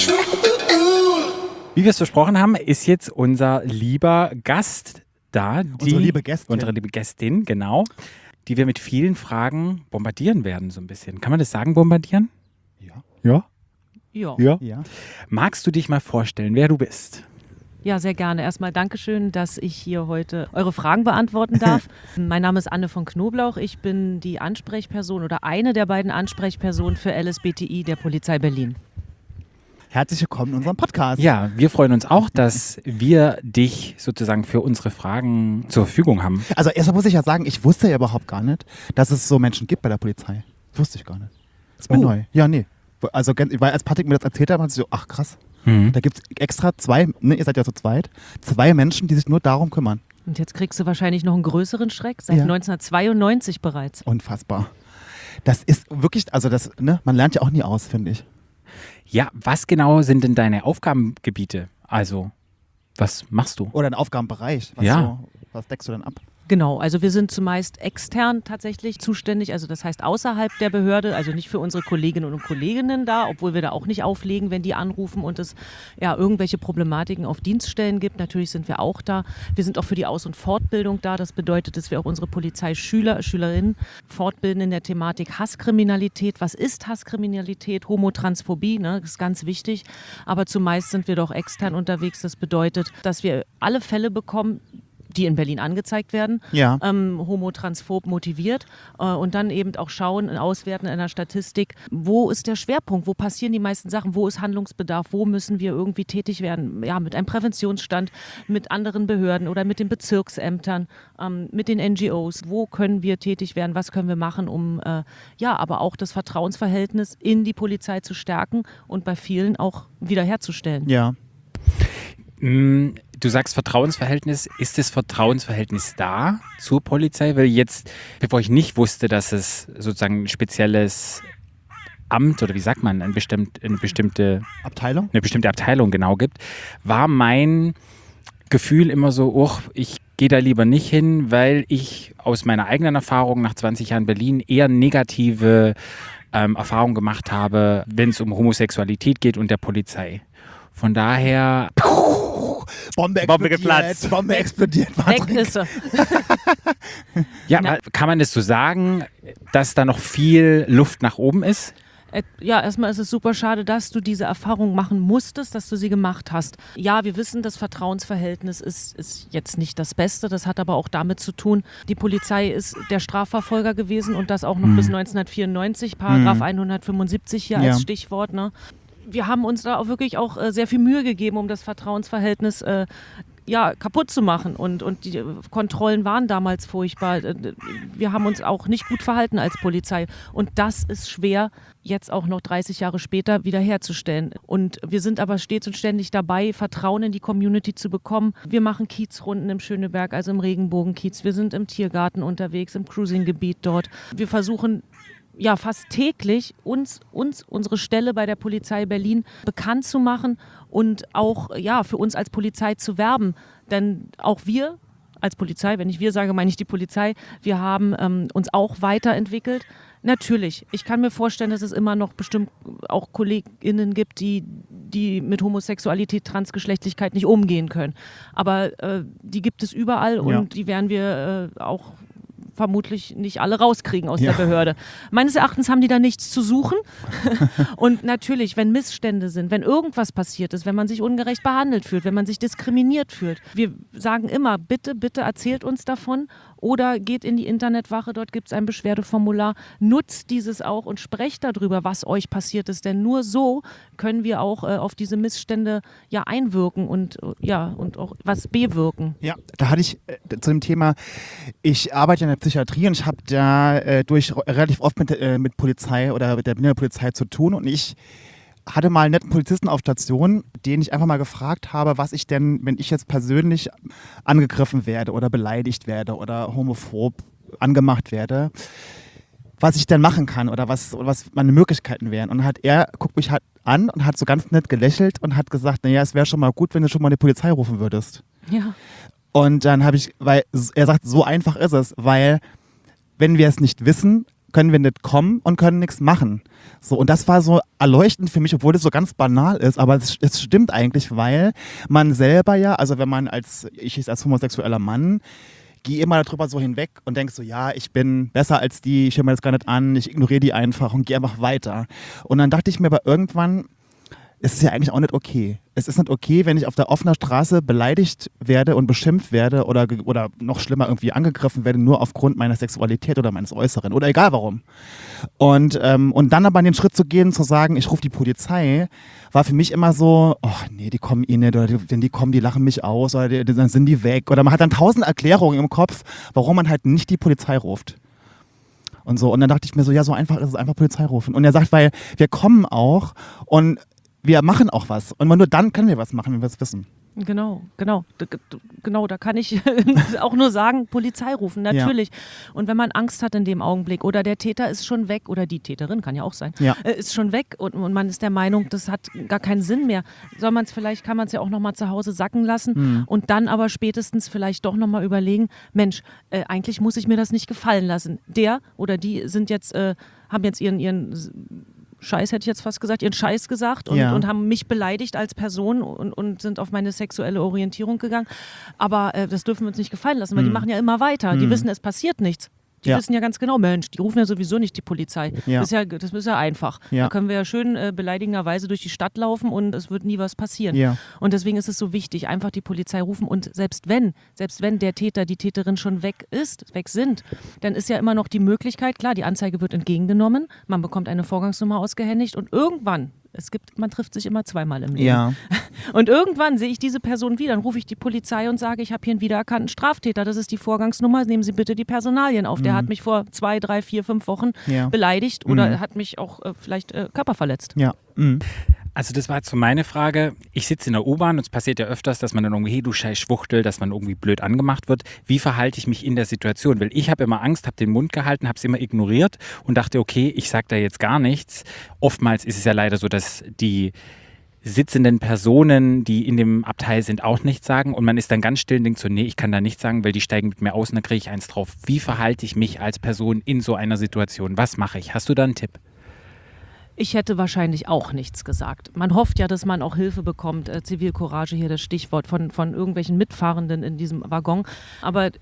Wie wir es versprochen haben, ist jetzt unser lieber Gast da. Unsere liebe Gästin. Unsere liebe Gästin, genau. Die wir mit vielen Fragen bombardieren werden, so ein bisschen. Kann man das sagen, bombardieren? Ja. Ja. Ja. Ja. Ja. Magst du dich mal vorstellen, wer du bist? Ja, sehr gerne. Erstmal Dankeschön, dass ich hier heute eure Fragen beantworten darf. Mein Name ist Anne von Knoblauch. Ich bin die Ansprechperson oder eine der beiden Ansprechpersonen für LSBTI der Polizei Berlin. Herzlich willkommen in unserem Podcast. Ja, wir freuen uns auch, dass wir dich sozusagen für unsere Fragen zur Verfügung haben. Also erstmal muss ich ja sagen, ich wusste ja überhaupt gar nicht, dass es so Menschen gibt bei der Polizei. Wusste ich gar nicht. Das ist mir neu. Ja, nee. Also, weil als Patrick mir das erzählt hat, war ich so, ach krass. Da gibt es extra ihr seid ja zu zweit, 2 Menschen, die sich nur darum kümmern. Und jetzt kriegst du wahrscheinlich noch einen größeren Schreck, seit Ja. 1992 bereits. Unfassbar. Das ist wirklich, also man lernt ja auch nie aus, finde ich. Ja, was genau sind denn deine Aufgabengebiete? Also, was machst du? Oder ein Aufgabenbereich. Was deckst du denn ab? Genau, also wir sind zumeist extern tatsächlich zuständig, also das heißt außerhalb der Behörde, also nicht für unsere Kolleginnen und Kollegen da, obwohl wir da auch nicht auflegen, wenn die anrufen und es ja irgendwelche Problematiken auf Dienststellen gibt. Natürlich sind wir auch da. Wir sind auch für die Aus- und Fortbildung da. Das bedeutet, dass wir auch unsere Polizeischüler, Schülerinnen fortbilden in der Thematik Hasskriminalität. Was ist Hasskriminalität? Homotransphobie, ne? Das ist ganz wichtig. Aber zumeist sind wir doch extern unterwegs. Das bedeutet, dass wir alle Fälle bekommen, die in Berlin angezeigt werden, Ja. homotransphob motiviert und dann eben auch schauen, auswerten in der Statistik, wo ist der Schwerpunkt, wo passieren die meisten Sachen, wo ist Handlungsbedarf, wo müssen wir irgendwie tätig werden, ja, mit einem Präventionsstand, mit anderen Behörden oder mit den Bezirksämtern, mit den NGOs, wo können wir tätig werden, was können wir machen, um ja, aber auch das Vertrauensverhältnis in die Polizei zu stärken und bei vielen auch wiederherzustellen. Ja. Du sagst Vertrauensverhältnis. Ist das Vertrauensverhältnis da zur Polizei? Weil jetzt, bevor ich nicht wusste, dass es sozusagen ein spezielles Amt oder wie sagt man, eine bestimmte Abteilung genau gibt, war mein Gefühl immer so, ich gehe da lieber nicht hin, weil ich aus meiner eigenen Erfahrung nach 20 Jahren Berlin eher negative Erfahrungen gemacht habe, wenn es um Homosexualität geht und der Polizei. Von daher... Bombe geplatzt. Bombe explodiert. Weg ist sie. Ja, kann man das so sagen, dass da noch viel Luft nach oben ist? Ja, erstmal ist es super schade, dass du diese Erfahrung machen musstest, dass du sie gemacht hast. Ja, wir wissen, das Vertrauensverhältnis ist jetzt nicht das Beste. Das hat aber auch damit zu tun, die Polizei ist der Strafverfolger gewesen und das auch noch bis 1994, Paragraph 175 hier als Stichwort, ne? Wir haben uns da auch wirklich auch sehr viel Mühe gegeben, um das Vertrauensverhältnis kaputt zu machen. Und die Kontrollen waren damals furchtbar. Wir haben uns auch nicht gut verhalten als Polizei. Und das ist schwer, jetzt auch noch 30 Jahre später wiederherzustellen. Und wir sind aber stets und ständig dabei, Vertrauen in die Community zu bekommen. Wir machen Kiezrunden im Schöneberg, also im Regenbogenkiez. Wir sind im Tiergarten unterwegs, im Cruising-Gebiet dort. Wir versuchen ja fast täglich uns unsere Stelle bei der Polizei Berlin bekannt zu machen und auch ja für uns als Polizei zu werben. Denn auch wir als Polizei, wenn ich wir sage, meine ich die Polizei, wir haben uns auch weiterentwickelt. Natürlich, ich kann mir vorstellen, dass es immer noch bestimmt auch KollegInnen gibt, die mit Homosexualität, Transgeschlechtlichkeit nicht umgehen können. Aber die gibt es überall und die werden wir auch vermutlich nicht alle rauskriegen aus der Behörde. Meines Erachtens haben die da nichts zu suchen. Und natürlich, wenn Missstände sind, wenn irgendwas passiert ist, wenn man sich ungerecht behandelt fühlt, wenn man sich diskriminiert fühlt, wir sagen immer, bitte, bitte erzählt uns davon oder geht in die Internetwache, dort gibt es ein Beschwerdeformular, nutzt dieses auch und sprecht darüber, was euch passiert ist, denn nur so können wir auch auf diese Missstände einwirken und auch was bewirken. Ja, da hatte ich zu dem Thema, ich arbeite in der Psychiatrie und ich habe da relativ oft mit Polizei oder mit der Berliner Polizei zu tun und ich hatte mal einen netten Polizisten auf Station, den ich einfach mal gefragt habe, was ich denn, wenn ich jetzt persönlich angegriffen werde oder beleidigt werde oder homophob angemacht werde, was ich denn machen kann oder was meine Möglichkeiten wären. Und dann guckt mich halt an und hat so ganz nett gelächelt und hat gesagt, naja, es wäre schon mal gut, wenn du schon mal die Polizei rufen würdest. Ja. Und dann weil er sagt, so einfach ist es, weil wenn wir es nicht wissen, können wir nicht kommen und können nichts machen. So, und das war so erleuchtend für mich, obwohl das so ganz banal ist, aber es stimmt eigentlich, weil man selber also wenn man als homosexueller Mann, gehe immer darüber so hinweg und denke so, ja, ich bin besser als die, ich höre mir das gar nicht an, ich ignoriere die einfach und gehe einfach weiter. Und dann dachte ich mir aber irgendwann, es ist ja eigentlich auch nicht okay. Es ist nicht okay, wenn ich auf der offenen Straße beleidigt werde und beschimpft werde oder noch schlimmer irgendwie angegriffen werde, nur aufgrund meiner Sexualität oder meines Äußeren oder egal warum. Und dann aber den Schritt zu gehen, zu sagen, ich rufe die Polizei, war für mich immer so, oh nee, die kommen eh nicht oder die lachen mich aus oder dann sind die weg. Oder man hat dann 1000 Erklärungen im Kopf, warum man halt nicht die Polizei ruft. Und so. Und dann dachte ich mir so, ja, so einfach ist es, einfach Polizei rufen. Und er sagt, weil wir kommen auch und wir machen auch was. Und nur dann können wir was machen, wenn wir es wissen. Genau, da kann ich auch nur sagen, Polizei rufen, natürlich. Ja. Und wenn man Angst hat in dem Augenblick oder der Täter ist schon weg oder die Täterin, kann ja auch sein, ist schon weg und man ist der Meinung, das hat gar keinen Sinn mehr. Kann man es ja auch nochmal zu Hause sacken lassen und dann aber spätestens vielleicht doch nochmal überlegen, Mensch, eigentlich muss ich mir das nicht gefallen lassen. Der oder die sind jetzt, haben jetzt ihren Scheiß, hätte ich jetzt fast gesagt, ihren Scheiß gesagt und haben mich beleidigt als Person und sind auf meine sexuelle Orientierung gegangen. Aber das dürfen wir uns nicht gefallen lassen, weil die machen ja immer weiter. Die wissen, es passiert nichts. Die wissen ja ganz genau, Mensch, die rufen ja sowieso nicht die Polizei. Ja. Das ist ja einfach. Ja. Da können wir ja schön beleidigenderweise durch die Stadt laufen und es wird nie was passieren. Ja. Und deswegen ist es so wichtig, einfach die Polizei rufen und selbst wenn der Täter, die Täterin schon weg sind, dann ist ja immer noch die Möglichkeit, klar, die Anzeige wird entgegengenommen, man bekommt eine Vorgangsnummer ausgehändigt und irgendwann, man trifft sich immer zweimal im Leben. Ja. Und irgendwann sehe ich diese Person wieder, dann rufe ich die Polizei und sage, ich habe hier einen wiedererkannten Straftäter, das ist die Vorgangsnummer, nehmen Sie bitte die Personalien auf. Der hat mich vor 2, 3, 4, 5 Wochen beleidigt oder hat mich auch vielleicht körperverletzt. Ja. Also das war jetzt so meine Frage. Ich sitze in der U-Bahn und es passiert ja öfters, dass man dann irgendwie, hey du scheiß Schwuchtel, dass man irgendwie blöd angemacht wird. Wie verhalte ich mich in der Situation? Weil ich habe immer Angst, habe den Mund gehalten, habe es immer ignoriert und dachte, okay, ich sage da jetzt gar nichts. Oftmals ist es ja leider so, dass die sitzenden Personen, die in dem Abteil sind, auch nichts sagen und man ist dann ganz still und denkt so, nee, ich kann da nichts sagen, weil die steigen mit mir aus und dann kriege ich eins drauf. Wie verhalte ich mich als Person in so einer Situation? Was mache ich? Hast du da einen Tipp? Ich hätte wahrscheinlich auch nichts gesagt. Man hofft ja, dass man auch Hilfe bekommt. Zivilcourage hier das Stichwort von irgendwelchen Mitfahrenden in diesem Waggon. Aber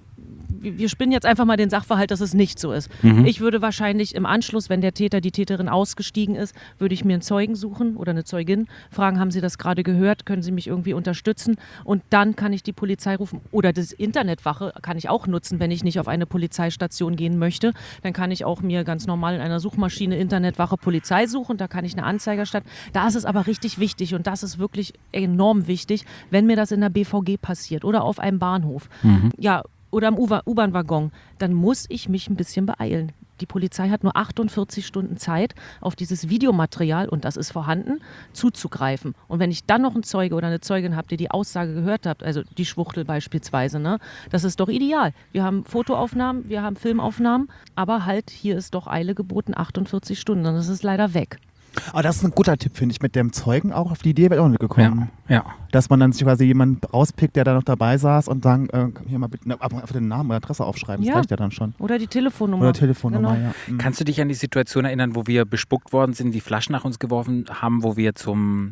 wir spinnen jetzt einfach mal den Sachverhalt, dass es nicht so ist. Ich würde wahrscheinlich im Anschluss, wenn der Täter, die Täterin ausgestiegen ist, würde ich mir einen Zeugen suchen oder eine Zeugin, fragen, haben Sie das gerade gehört, können Sie mich irgendwie unterstützen? Und dann kann ich die Polizei rufen. Oder das Internetwache kann ich auch nutzen, wenn ich nicht auf eine Polizeistation gehen möchte. Dann kann ich auch mir ganz normal in einer Suchmaschine Internetwache Polizei suchen. Da kann ich eine Anzeige erstatten. Da ist es aber richtig wichtig und das ist wirklich enorm wichtig, wenn mir das in der BVG passiert oder auf einem Bahnhof. Oder im U-Bahn-Waggon, dann muss ich mich ein bisschen beeilen. Die Polizei hat nur 48 Stunden Zeit, auf dieses Videomaterial, und das ist vorhanden, zuzugreifen. Und wenn ich dann noch einen Zeuge oder eine Zeugin habe, die Aussage gehört habt, also die Schwuchtel beispielsweise, ne, das ist doch ideal. Wir haben Fotoaufnahmen, wir haben Filmaufnahmen, aber halt hier ist doch Eile geboten, 48 Stunden, und das ist leider weg. Aber das ist ein guter Tipp, finde ich, mit dem Zeugen auch. Auf die Idee wäre auch nicht gekommen. Ja. Dass man dann sich quasi jemanden rauspickt, der da noch dabei saß und sagen, hier mal bitte einfach den Namen oder Adresse aufschreiben. Das reicht ja dann schon. Oder die Telefonnummer. Genau. Ja. Kannst du dich an die Situation erinnern, wo wir bespuckt worden sind, die Flaschen nach uns geworfen haben, wo wir zum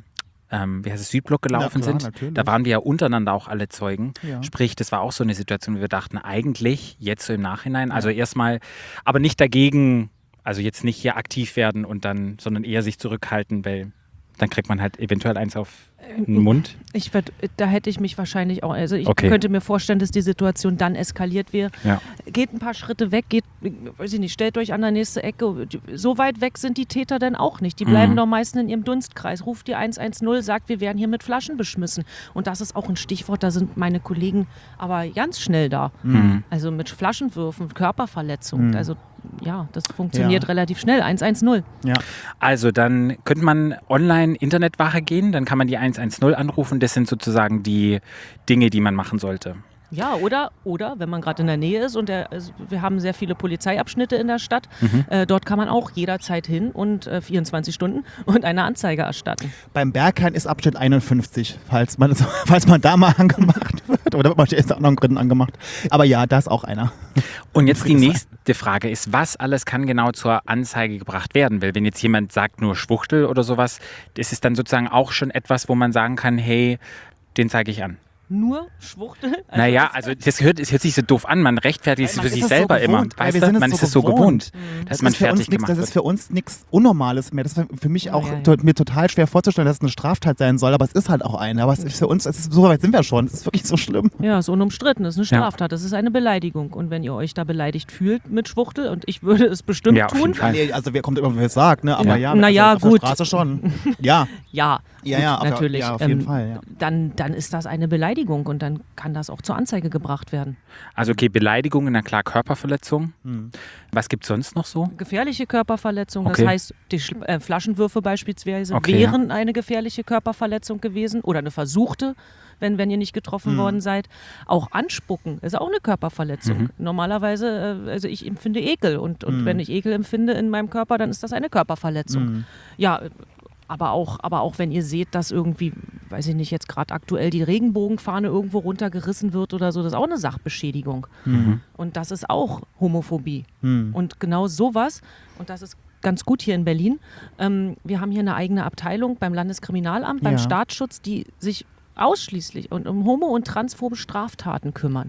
wie heißt es, Südblock gelaufen klar, sind. natürlich. Da waren wir ja untereinander auch alle Zeugen. Ja. Sprich, das war auch so eine Situation, wo wir dachten, eigentlich jetzt so im Nachhinein, also erstmal, aber nicht dagegen, also jetzt nicht hier aktiv werden und dann, sondern eher sich zurückhalten, weil dann kriegt man halt eventuell eins auf den Mund. Da hätte ich mich wahrscheinlich auch, also ich Okay. könnte mir vorstellen, dass die Situation dann eskaliert wäre. Ja. Geht ein paar Schritte weg, weiß ich nicht, stellt euch an der nächste Ecke. So weit weg sind die Täter dann auch nicht. Die bleiben doch meistens in ihrem Dunstkreis. Ruft die 110, sagt, wir werden hier mit Flaschen beschmissen. Und das ist auch ein Stichwort, da sind meine Kollegen aber ganz schnell da. Also mit Flaschenwürfen, Körperverletzung. Also ja, das funktioniert relativ schnell. 110. Ja. Also dann könnte man online Internetwache gehen, dann kann man die 110 anrufen. Das sind sozusagen die Dinge, die man machen sollte. Ja, oder wenn man gerade in der Nähe ist und wir haben sehr viele Polizeiabschnitte in der Stadt, dort kann man auch jederzeit hin und 24 Stunden und eine Anzeige erstatten. Beim Berghain ist Abschnitt 51, falls man da mal angemacht wird. Oder wird man aus anderen Gründen angemacht. Aber ja, da ist auch einer. Und jetzt die nächste Frage ist, was alles kann genau zur Anzeige gebracht werden? Weil wenn jetzt jemand sagt nur Schwuchtel oder sowas, das ist dann sozusagen auch schon etwas, wo man sagen kann, hey, den zeige ich an. Nur Schwuchtel? Also es hört sich so doof an, man rechtfertigt es Man für ist sich es so selber gewohnt, immer. weil Weißt wir du, sind man es ist es so gewohnt, dass man fertig gemacht Das ist wird. für uns nichts Unnormales mehr. Das ist für mich auch ja. mir total schwer vorzustellen, dass es eine Straftat sein soll, aber es ist halt auch eine. Aber es ist für uns, so weit sind wir schon. Es ist wirklich so schlimm. Ja, ist unumstritten, das ist eine Straftat, das ist eine Beleidigung. Und wenn ihr euch da beleidigt fühlt mit Schwuchtel, und ich würde es bestimmt Ja, auf jeden tun, Fall. Nee, also wer kommt immer, wer es sagt, ne? Aber ja, Na ja, auf gut. der Straße schon. Ja. ja, Ja, gut, natürlich. Ja, auf jeden Fall. Ja. Dann ist das eine Beleidigung und dann kann das auch zur Anzeige gebracht werden. Also okay, Beleidigungen, na klar, Körperverletzung. Was gibt es sonst noch so? Gefährliche Körperverletzung, Okay. das heißt, die Flaschenwürfe beispielsweise Okay, wären eine gefährliche Körperverletzung gewesen oder eine versuchte, wenn ihr nicht getroffen worden seid. Auch Anspucken ist auch eine Körperverletzung. Normalerweise, also ich empfinde Ekel und wenn ich Ekel empfinde in meinem Körper, dann ist das eine Körperverletzung. Ja, aber auch wenn ihr seht, dass irgendwie, weiß ich nicht, jetzt gerade aktuell die Regenbogenfahne irgendwo runtergerissen wird oder so, das ist auch eine Sachbeschädigung. Und das ist auch Homophobie. Und genau sowas, und das ist ganz gut hier in Berlin, wir haben hier eine eigene Abteilung beim Landeskriminalamt, beim Ja. Staatsschutz, die sich ausschließlich um homo- und transphobe Straftaten kümmern.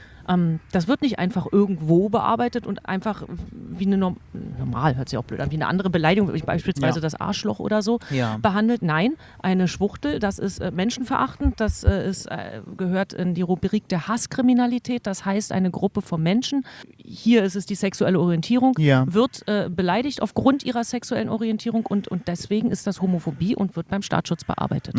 Das wird nicht einfach irgendwo bearbeitet und einfach wie eine normal, hört sich auch blöd an, wie eine andere Beleidigung, wie beispielsweise Ja. das Arschloch oder so, Ja. behandelt. Nein, eine Schwuchtel, das ist menschenverachtend, das gehört in die Rubrik der Hasskriminalität, das heißt eine Gruppe von Menschen, hier ist es die sexuelle Orientierung, Ja. wird beleidigt aufgrund ihrer sexuellen Orientierung und deswegen ist das Homophobie und wird beim Staatsschutz bearbeitet.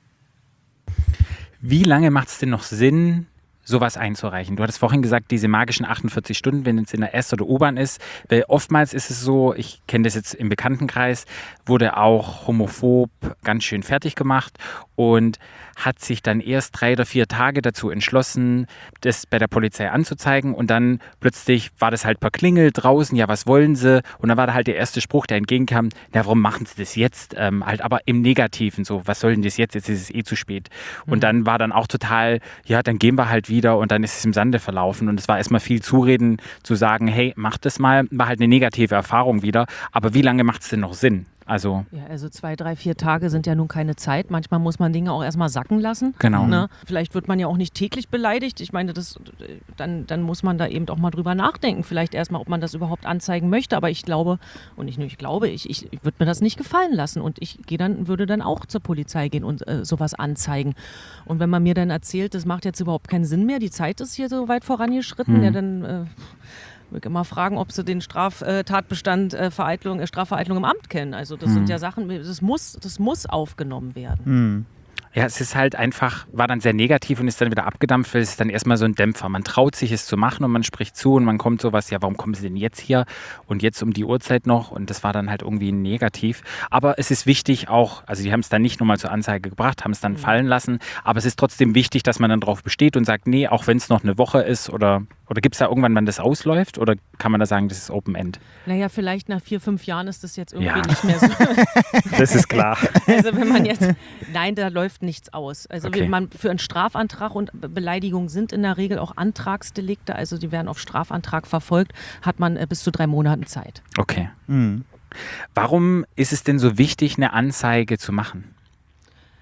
Wie lange macht es denn noch Sinn, sowas einzureichen? Du hattest vorhin gesagt, diese magischen 48 Stunden, wenn es in der S- oder U-Bahn ist, weil oftmals ist es so, ich kenne das jetzt im Bekanntenkreis, wurde auch homophob ganz schön fertig gemacht und hat sich dann erst 3 oder 4 Tage dazu entschlossen, das bei der Polizei anzuzeigen und dann plötzlich war das halt per Klingel draußen, ja, was wollen sie? Und dann war da halt der erste Spruch, der entgegenkam, na, warum machen sie das jetzt? Halt aber im Negativen so, was soll denn das jetzt? Jetzt ist es eh zu spät. Und dann war dann auch total, ja, dann gehen wir halt wieder und dann ist es im Sande verlaufen und es war erstmal viel Zureden zu sagen, hey, mach das mal, war halt eine negative Erfahrung wieder, aber wie lange macht es denn noch Sinn? Also, Ja, also 2, 3, 4 Tage sind ja nun keine Zeit. Manchmal muss man Dinge auch erstmal sacken lassen. Genau. Ne? Vielleicht wird man ja auch nicht täglich beleidigt. Ich meine, dann muss man da eben auch mal drüber nachdenken. Vielleicht erstmal, ob man das überhaupt anzeigen möchte. Aber ich glaube, und nicht nur ich glaube, ich würde mir das nicht gefallen lassen. Und ich würde dann auch zur Polizei gehen und sowas anzeigen. Und wenn man mir dann erzählt, das macht jetzt überhaupt keinen Sinn mehr, die Zeit ist hier so weit vorangeschritten, ja, dann würde ich immer fragen, ob sie den Straftatbestand Strafvereitlung im Amt kennen. Also das sind ja Sachen, das muss aufgenommen werden. ja, es ist halt einfach, war dann sehr negativ und ist dann wieder abgedampft, weil es ist dann erstmal so ein Dämpfer. Man traut sich es zu machen und man spricht zu und man kommt sowas, ja, warum kommen sie denn jetzt hier und jetzt um die Uhrzeit noch? Und das war dann halt irgendwie negativ. Aber es ist wichtig auch, also die haben es dann nicht nochmal zur Anzeige gebracht, haben es dann fallen lassen, aber es ist trotzdem wichtig, dass man dann drauf besteht und sagt, nee, auch wenn es noch eine Woche ist oder gibt es da irgendwann, wann das ausläuft oder kann man da sagen, das ist Open End? Naja, vielleicht nach 4, 5 Jahren ist das jetzt irgendwie Ja. nicht mehr so. Das ist klar. Also wenn man jetzt, nein, da läuft nichts aus. Also Okay. für einen Strafantrag und Beleidigung sind in der Regel auch Antragsdelikte, also die werden auf Strafantrag verfolgt, hat man bis zu 3 Monaten Zeit. Okay. Warum ist es denn so wichtig, eine Anzeige zu machen?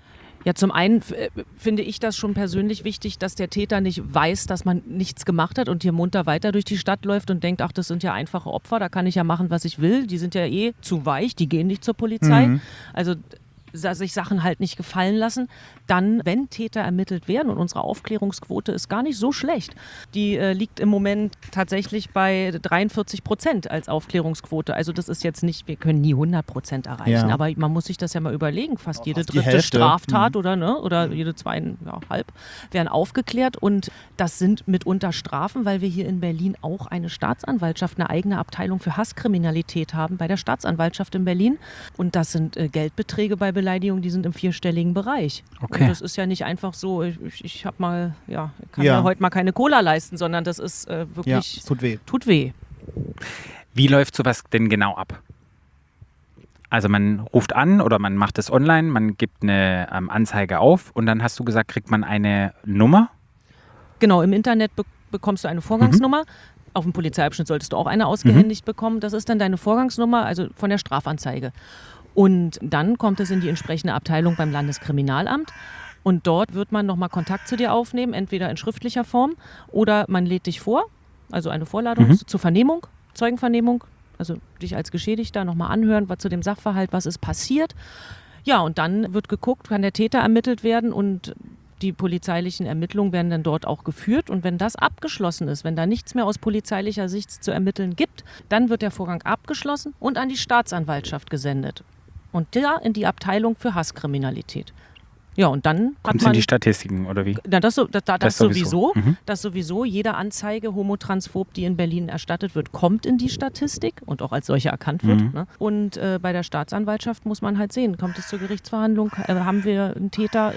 Ja, zum einen finde ich das schon persönlich wichtig, dass der Täter nicht weiß, dass man nichts gemacht hat und hier munter weiter durch die Stadt läuft und denkt, ach, das sind ja einfache Opfer, da kann ich ja machen, was ich will. Die sind ja eh zu weich, die gehen nicht zur Polizei. Also sich Sachen halt nicht gefallen lassen. Dann, wenn Täter ermittelt werden, und unsere Aufklärungsquote ist gar nicht so schlecht, die liegt im Moment tatsächlich bei 43% als Aufklärungsquote. Also das ist jetzt nicht, wir können nie 100% erreichen, aber man muss sich das ja mal überlegen. Fast jede dritte Hälfte. Straftat oder jede zweieinhalb werden aufgeklärt, und das sind mitunter Strafen, weil wir hier in Berlin auch eine Staatsanwaltschaft, eine eigene Abteilung für Hasskriminalität haben bei der Staatsanwaltschaft in Berlin, und das sind Geldbeträge bei Beleidigung, die sind im 4-stelligen Bereich. Okay. Und das ist ja nicht einfach so, ich habe mal, kann mir heute mal keine Cola leisten, sondern das ist wirklich, es tut weh. Tut weh. Wie läuft sowas denn genau ab? Also man ruft an oder man macht es online, man gibt eine Anzeige auf und dann hast du gesagt, kriegt man eine Nummer? Genau, im Internet bekommst du eine Vorgangsnummer. Auf dem Polizeiabschnitt solltest du auch eine ausgehändigt bekommen. Das ist dann deine Vorgangsnummer, also von der Strafanzeige. Und dann kommt es in die entsprechende Abteilung beim Landeskriminalamt. Und dort wird man nochmal Kontakt zu dir aufnehmen, entweder in schriftlicher Form oder man lädt dich vor, also eine Vorladung zur Vernehmung, Zeugenvernehmung, also dich als Geschädigter nochmal anhören, was zu dem Sachverhalt, was ist passiert. Ja, und dann wird geguckt, kann der Täter ermittelt werden, und die polizeilichen Ermittlungen werden dann dort auch geführt. Und wenn das abgeschlossen ist, wenn da nichts mehr aus polizeilicher Sicht zu ermitteln gibt, dann wird der Vorgang abgeschlossen und an die Staatsanwaltschaft gesendet. Und da in die Abteilung für Hasskriminalität. Ja, und dann Kommt es in die Statistiken oder wie? Na, das sowieso. Mhm. Das sowieso. Jede Anzeige homotransphob, die in Berlin erstattet wird, kommt in die Statistik und auch als solche erkannt wird. Ne? Und bei der Staatsanwaltschaft muss man halt sehen, kommt es zur Gerichtsverhandlung, haben wir einen Täter,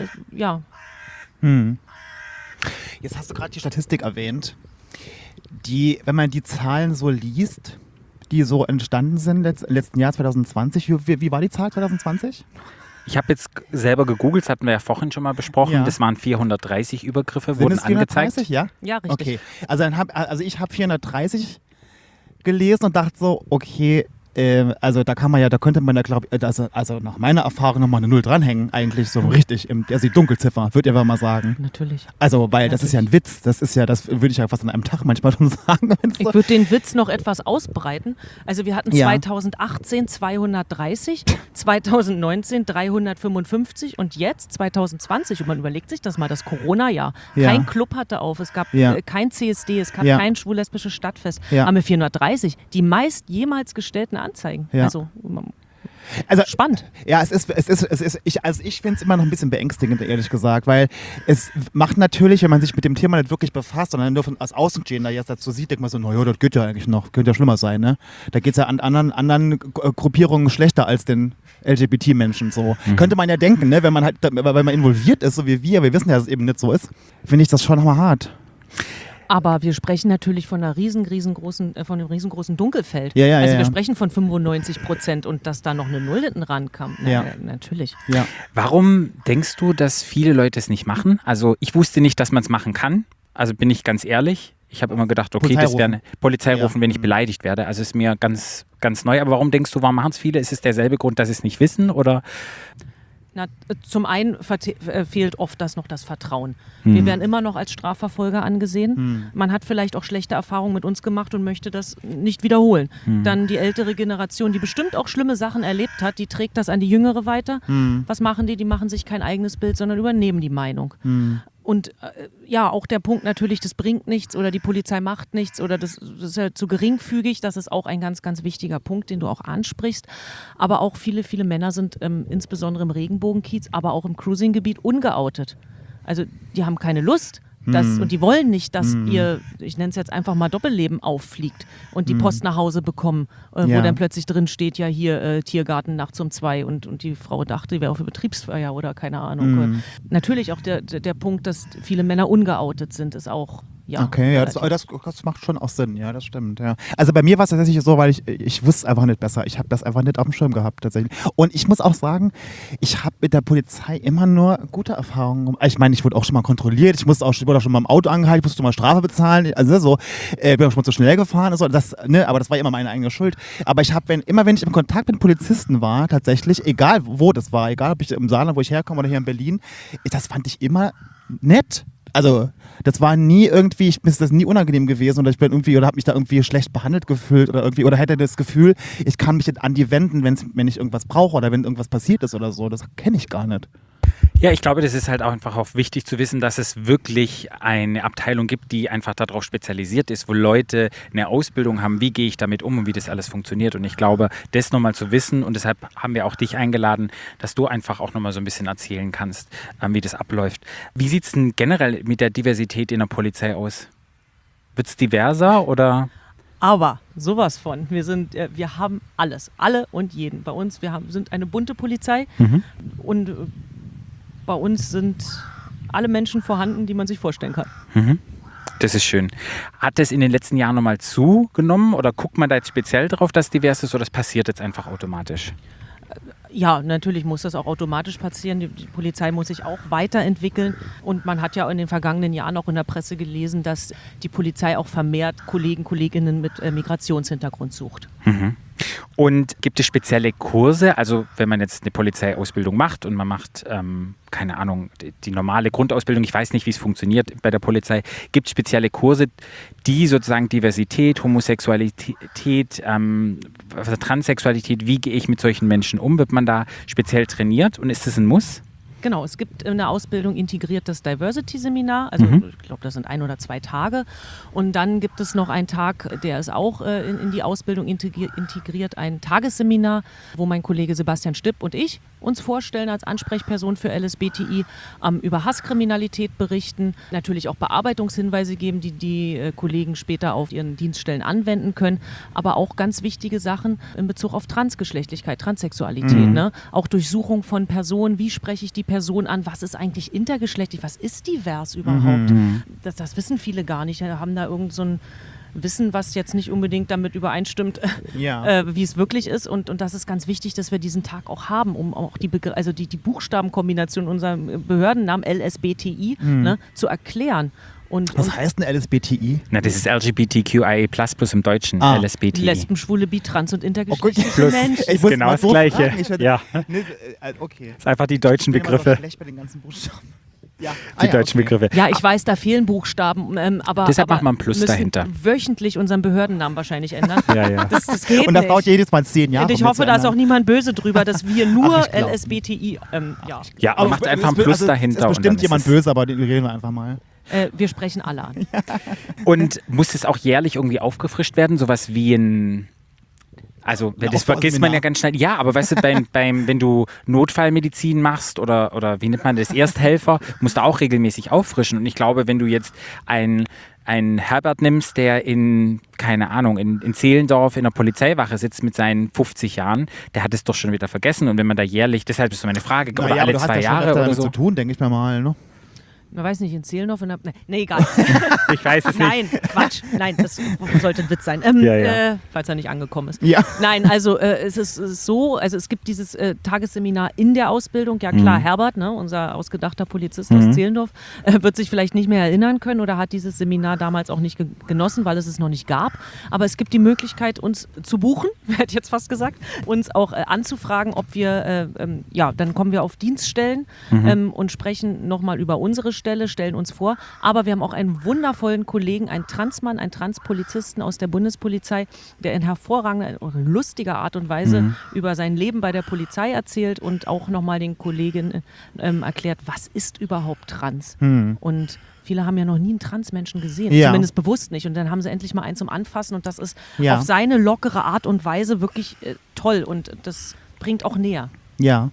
Jetzt hast du gerade die Statistik erwähnt. Wenn man die Zahlen so liest, die so entstanden sind im letzten Jahr 2020, wie war die Zahl 2020? Ich habe jetzt selber gegoogelt, das hatten wir ja vorhin schon mal besprochen, Ja. das waren 430 Übergriffe, Sind wurden es 430, angezeigt. Ja, richtig. Okay, also ich habe 430 gelesen und dachte so, okay, also da könnte man ja, glaube ich, also nach meiner Erfahrung nochmal eine Null dranhängen, eigentlich so richtig, also die Dunkelziffer, würde ich einfach mal sagen. Natürlich. Also, weil das ist ja ein Witz, das würde ich ja fast an einem Tag manchmal schon sagen. Ich würde den Witz noch etwas ausbreiten. Also wir hatten Ja. 2018 230, 2019 355 und jetzt 2020, und man überlegt sich das mal, das Corona-Jahr. Ja. Kein Club hatte auf, es gab Ja. kein CSD, es gab Ja. kein schwul-lesbisches Stadtfest. Ja. Haben wir 430, die meist jemals gestellten Anzeigen. Ja. Also spannend. Ja, ich finde es immer noch ein bisschen beängstigend, ehrlich gesagt, weil es macht natürlich, wenn man sich mit dem Thema nicht wirklich befasst, sondern nur als Außenstehender jetzt dazu sieht, denkt man so, naja, das geht ja eigentlich noch, könnte ja schlimmer sein, ne? Da geht es ja an anderen Gruppierungen schlechter als den LGBT-Menschen, so. Könnte man ja denken, ne? Wenn man involviert ist, so wie wir wissen ja, dass es eben nicht so ist, finde ich das schon nochmal hart. Aber wir sprechen natürlich von einem riesengroßen Dunkelfeld. Ja, also ja. wir sprechen von 95% und dass da noch eine Null hinten rankam. Ja. Natürlich. Ja. Warum denkst du, dass viele Leute es nicht machen? Also ich wusste nicht, dass man es machen kann. Also bin ich ganz ehrlich. Ich habe immer gedacht, okay, das wäre eine Polizei rufen, wenn ich beleidigt werde. Also ist mir ganz, ganz neu. Aber warum denkst du, warum machen es viele? Ist es derselbe Grund, dass sie es nicht wissen? Oder? Na, zum einen fehlt oft das Vertrauen. Wir werden immer noch als Strafverfolger angesehen. Man hat vielleicht auch schlechte Erfahrungen mit uns gemacht und möchte das nicht wiederholen. Dann die ältere Generation, die bestimmt auch schlimme Sachen erlebt hat, die trägt das an die Jüngere weiter. Was machen die? Die machen sich kein eigenes Bild, sondern übernehmen die Meinung. Und auch der Punkt natürlich, das bringt nichts oder die Polizei macht nichts oder das ist ja zu geringfügig. Das ist auch ein ganz, ganz wichtiger Punkt, den du auch ansprichst. Aber auch viele, viele Männer sind insbesondere im Regenbogenkiez, aber auch im Cruisinggebiet ungeoutet. Also die haben keine Lust. Und die wollen nicht, dass ihr, ich nenne es jetzt einfach mal Doppelleben auffliegt und die Post nach Hause bekommen, wo dann plötzlich drin steht, ja hier Tiergarten nachts um 2 und die Frau dachte, die wäre auf Betriebsfeier oder keine Ahnung. Natürlich auch der Punkt, dass viele Männer ungeoutet sind, ist auch Ja, Okay, ja, das macht schon auch Sinn, ja, das stimmt, ja. Also bei mir war es tatsächlich so, weil ich wusste es einfach nicht besser. Ich habe das einfach nicht auf dem Schirm gehabt, tatsächlich. Und ich muss auch sagen, ich habe mit der Polizei immer nur gute Erfahrungen. Ich meine, ich wurde auch schon mal kontrolliert, wurde auch schon mal im Auto angehalten, ich musste mal Strafe bezahlen, also so, bin auch schon mal zu schnell gefahren, also aber das war immer meine eigene Schuld. Aber ich habe, wenn ich im Kontakt mit Polizisten war, tatsächlich, egal wo das war, egal ob ich im Saarland, wo ich herkomme oder hier in Berlin, das fand ich immer nett. Also, das war nie irgendwie, mir ist das nie unangenehm gewesen oder ich bin irgendwie oder habe mich da irgendwie schlecht behandelt gefühlt oder hätte das Gefühl, ich kann mich an die wenden, wenn ich irgendwas brauche oder wenn irgendwas passiert ist oder so. Das kenne ich gar nicht. Ja, ich glaube, das ist halt auch einfach auch wichtig zu wissen, dass es wirklich eine Abteilung gibt, die einfach darauf spezialisiert ist, wo Leute eine Ausbildung haben, wie gehe ich damit um und wie das alles funktioniert. Und ich glaube, das nochmal zu wissen und deshalb haben wir auch dich eingeladen, dass du einfach auch nochmal so ein bisschen erzählen kannst, wie das abläuft. Wie sieht es denn generell mit der Diversität in der Polizei aus? Wird es diverser oder? Aber sowas von. Wir haben alles, alle und jeden. Bei uns, sind eine bunte Polizei und bei uns sind alle Menschen vorhanden, die man sich vorstellen kann. Das ist schön. Hat das in den letzten Jahren nochmal zugenommen oder guckt man da jetzt speziell drauf, dass divers ist oder das passiert jetzt einfach automatisch? Ja, natürlich muss das auch automatisch passieren. Die Polizei muss sich auch weiterentwickeln. Und man hat ja in den vergangenen Jahren auch in der Presse gelesen, dass die Polizei auch vermehrt Kolleginnen mit Migrationshintergrund sucht. Und gibt es spezielle Kurse, also wenn man jetzt eine Polizeiausbildung macht und man macht, keine Ahnung, die normale Grundausbildung, ich weiß nicht, wie es funktioniert bei der Polizei, gibt es spezielle Kurse, die sozusagen Diversität, Homosexualität, Transsexualität, wie gehe ich mit solchen Menschen um, wird man da speziell trainiert und ist das ein Muss? Genau, es gibt in der Ausbildung integriertes Diversity-Seminar, also ich glaube, das sind 1 oder 2 Tage. Und dann gibt es noch einen Tag, der ist auch in die Ausbildung integriert, ein Tagesseminar, wo mein Kollege Sebastian Stipp und ich uns vorstellen als Ansprechperson für LSBTI, über Hasskriminalität berichten, natürlich auch Bearbeitungshinweise geben, die die Kollegen später auf ihren Dienststellen anwenden können, aber auch ganz wichtige Sachen in Bezug auf Transgeschlechtlichkeit, Transsexualität, ne? Auch Durchsuchung von Personen, wie spreche ich die Person an, was ist eigentlich intergeschlechtlich, was ist divers überhaupt? Das wissen viele gar nicht, haben da irgend so ein Wissen, was jetzt nicht unbedingt damit übereinstimmt, wie es wirklich ist. Und das ist ganz wichtig, dass wir diesen Tag auch haben, um auch die Buchstabenkombination unserem Behördennamen LSBTI zu erklären. Was heißt ein LSBTI? Na, das ist LGBTQIA++ im Deutschen, LSBTI. Lesben, Schwule, Bi, Trans und intergeschlechtliche Menschen. Ich muss genau das Gleiche. Ja. Okay. Das ist einfach die deutschen Ich bin immer Begriffe. so schlecht bei den ganzen Buchstaben. Ja. Die deutschen Begriffe. Ja, ich weiß, da fehlen Buchstaben, aber Deshalb macht man ein Plus müssen dahinter. Wöchentlich unseren Behördennamen wahrscheinlich ändern. Ja. Das geht Und das nicht. dauert jedes Mal 10 Jahre. Und ich hoffe, da ist auch niemand böse drüber, dass wir nur LSBTI, Ja, aber macht einfach ein Plus dahinter. Es ist bestimmt und dann jemand ist es- böse, aber den reden wir einfach mal. wir sprechen alle an. Und muss es auch jährlich irgendwie aufgefrischt werden? Sowas wie ein... Also, das vergisst man ja ganz schnell. Ja, aber weißt du, wenn du Notfallmedizin machst oder wie nennt man das, Ersthelfer, musst du auch regelmäßig auffrischen. Und ich glaube, wenn du jetzt einen Herbert nimmst, der keine Ahnung, in Zehlendorf in der Polizeiwache sitzt mit seinen 50 Jahren, der hat es doch schon wieder vergessen. Und wenn man da jährlich, deshalb ist so meine Frage, oder Naja, alle aber du 2 hast ja schon Jahre öfter oder damit so. zu tun, denke ich mir mal. Ne? Man weiß nicht, in Zehlendorf, nee, egal. Ich weiß es nicht. Nein, Quatsch. Nein, das sollte ein Witz sein. Falls er nicht angekommen ist. Ja. Nein, also es ist so, also es gibt dieses Tagesseminar in der Ausbildung. Ja klar, Herbert, ne, unser ausgedachter Polizist aus Zehlendorf, wird sich vielleicht nicht mehr erinnern können oder hat dieses Seminar damals auch nicht genossen, weil es noch nicht gab. Aber es gibt die Möglichkeit, uns zu buchen, hätte ich jetzt fast gesagt, uns auch anzufragen, ob wir, dann kommen wir auf Dienststellen und sprechen nochmal über unsere Stelle, stellen uns vor. Aber wir haben auch einen wundervollen Kollegen, einen Transmann, einen Transpolizisten aus der Bundespolizei, der in hervorragender und lustiger Art und Weise über sein Leben bei der Polizei erzählt und auch nochmal den Kollegen erklärt, was ist überhaupt trans? Und viele haben ja noch nie einen Transmenschen gesehen, zumindest bewusst nicht. Und dann haben sie endlich mal einen zum Anfassen und das ist auf seine lockere Art und Weise wirklich toll und das bringt auch näher. Ja.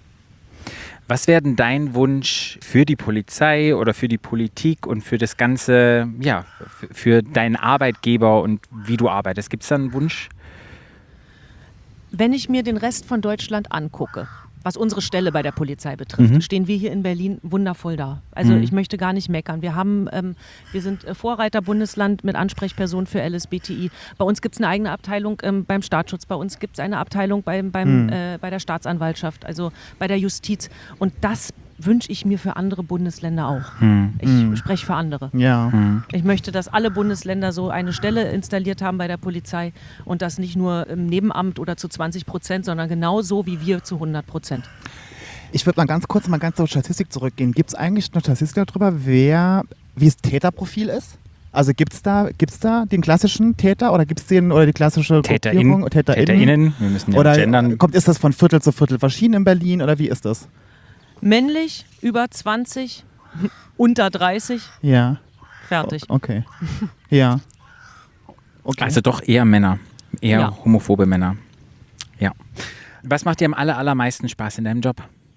Was wäre denn dein Wunsch für die Polizei oder für die Politik und für das Ganze, für deinen Arbeitgeber und wie du arbeitest? Gibt es da einen Wunsch? Wenn ich mir den Rest von Deutschland angucke, was unsere Stelle bei der Polizei betrifft, stehen wir hier in Berlin wundervoll da. Also ich möchte gar nicht meckern. Wir sind Vorreiterbundesland mit Ansprechpersonen für LSBTI. Bei uns gibt es eine eigene Abteilung beim Staatsschutz. Bei uns gibt es eine Abteilung bei der Staatsanwaltschaft, also bei der Justiz. Und das wünsche ich mir für andere Bundesländer auch. Ich spreche für andere. Ja. Ich möchte, dass alle Bundesländer so eine Stelle installiert haben bei der Polizei und das nicht nur im Nebenamt oder zu 20%, sondern genauso wie wir zu 100%. Ich würde mal ganz zur Statistik zurückgehen. Gibt es eigentlich eine Statistik darüber, wie das Täterprofil ist? Also gibt's da den klassischen Täter oder gibt's die klassische Gruppierung? TäterInnen, wir müssen ja oder gendern. Ist das von Viertel zu Viertel verschieden in Berlin oder wie ist das? Männlich, über 20, unter 30, Ja. fertig. Okay. Ja. Okay. Also doch eher Männer, eher Ja. homophobe Männer. Ja. Was macht dir am allermeisten Spaß in deinem Job?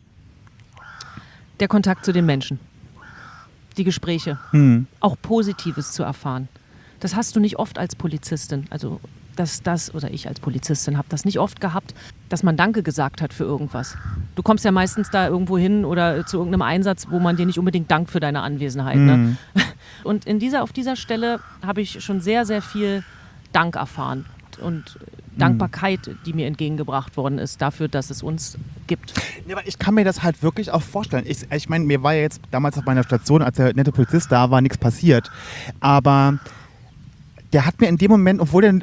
Der Kontakt zu den Menschen, die Gespräche, auch Positives zu erfahren. Das hast du nicht oft als Polizistin. Also oder ich als Polizistin habe das nicht oft gehabt, dass man Danke gesagt hat für irgendwas. Du kommst ja meistens da irgendwo hin oder zu irgendeinem Einsatz, wo man dir nicht unbedingt dankt für deine Anwesenheit. Ne? Und auf dieser Stelle habe ich schon sehr, sehr viel Dank erfahren und Dankbarkeit, die mir entgegengebracht worden ist dafür, dass es uns gibt. Ja, aber ich kann mir das halt wirklich auch vorstellen. Ich meine, mir war ja jetzt damals auf meiner Station, als der nette Polizist da war, nichts passiert. Aber der hat mir in dem Moment, obwohl er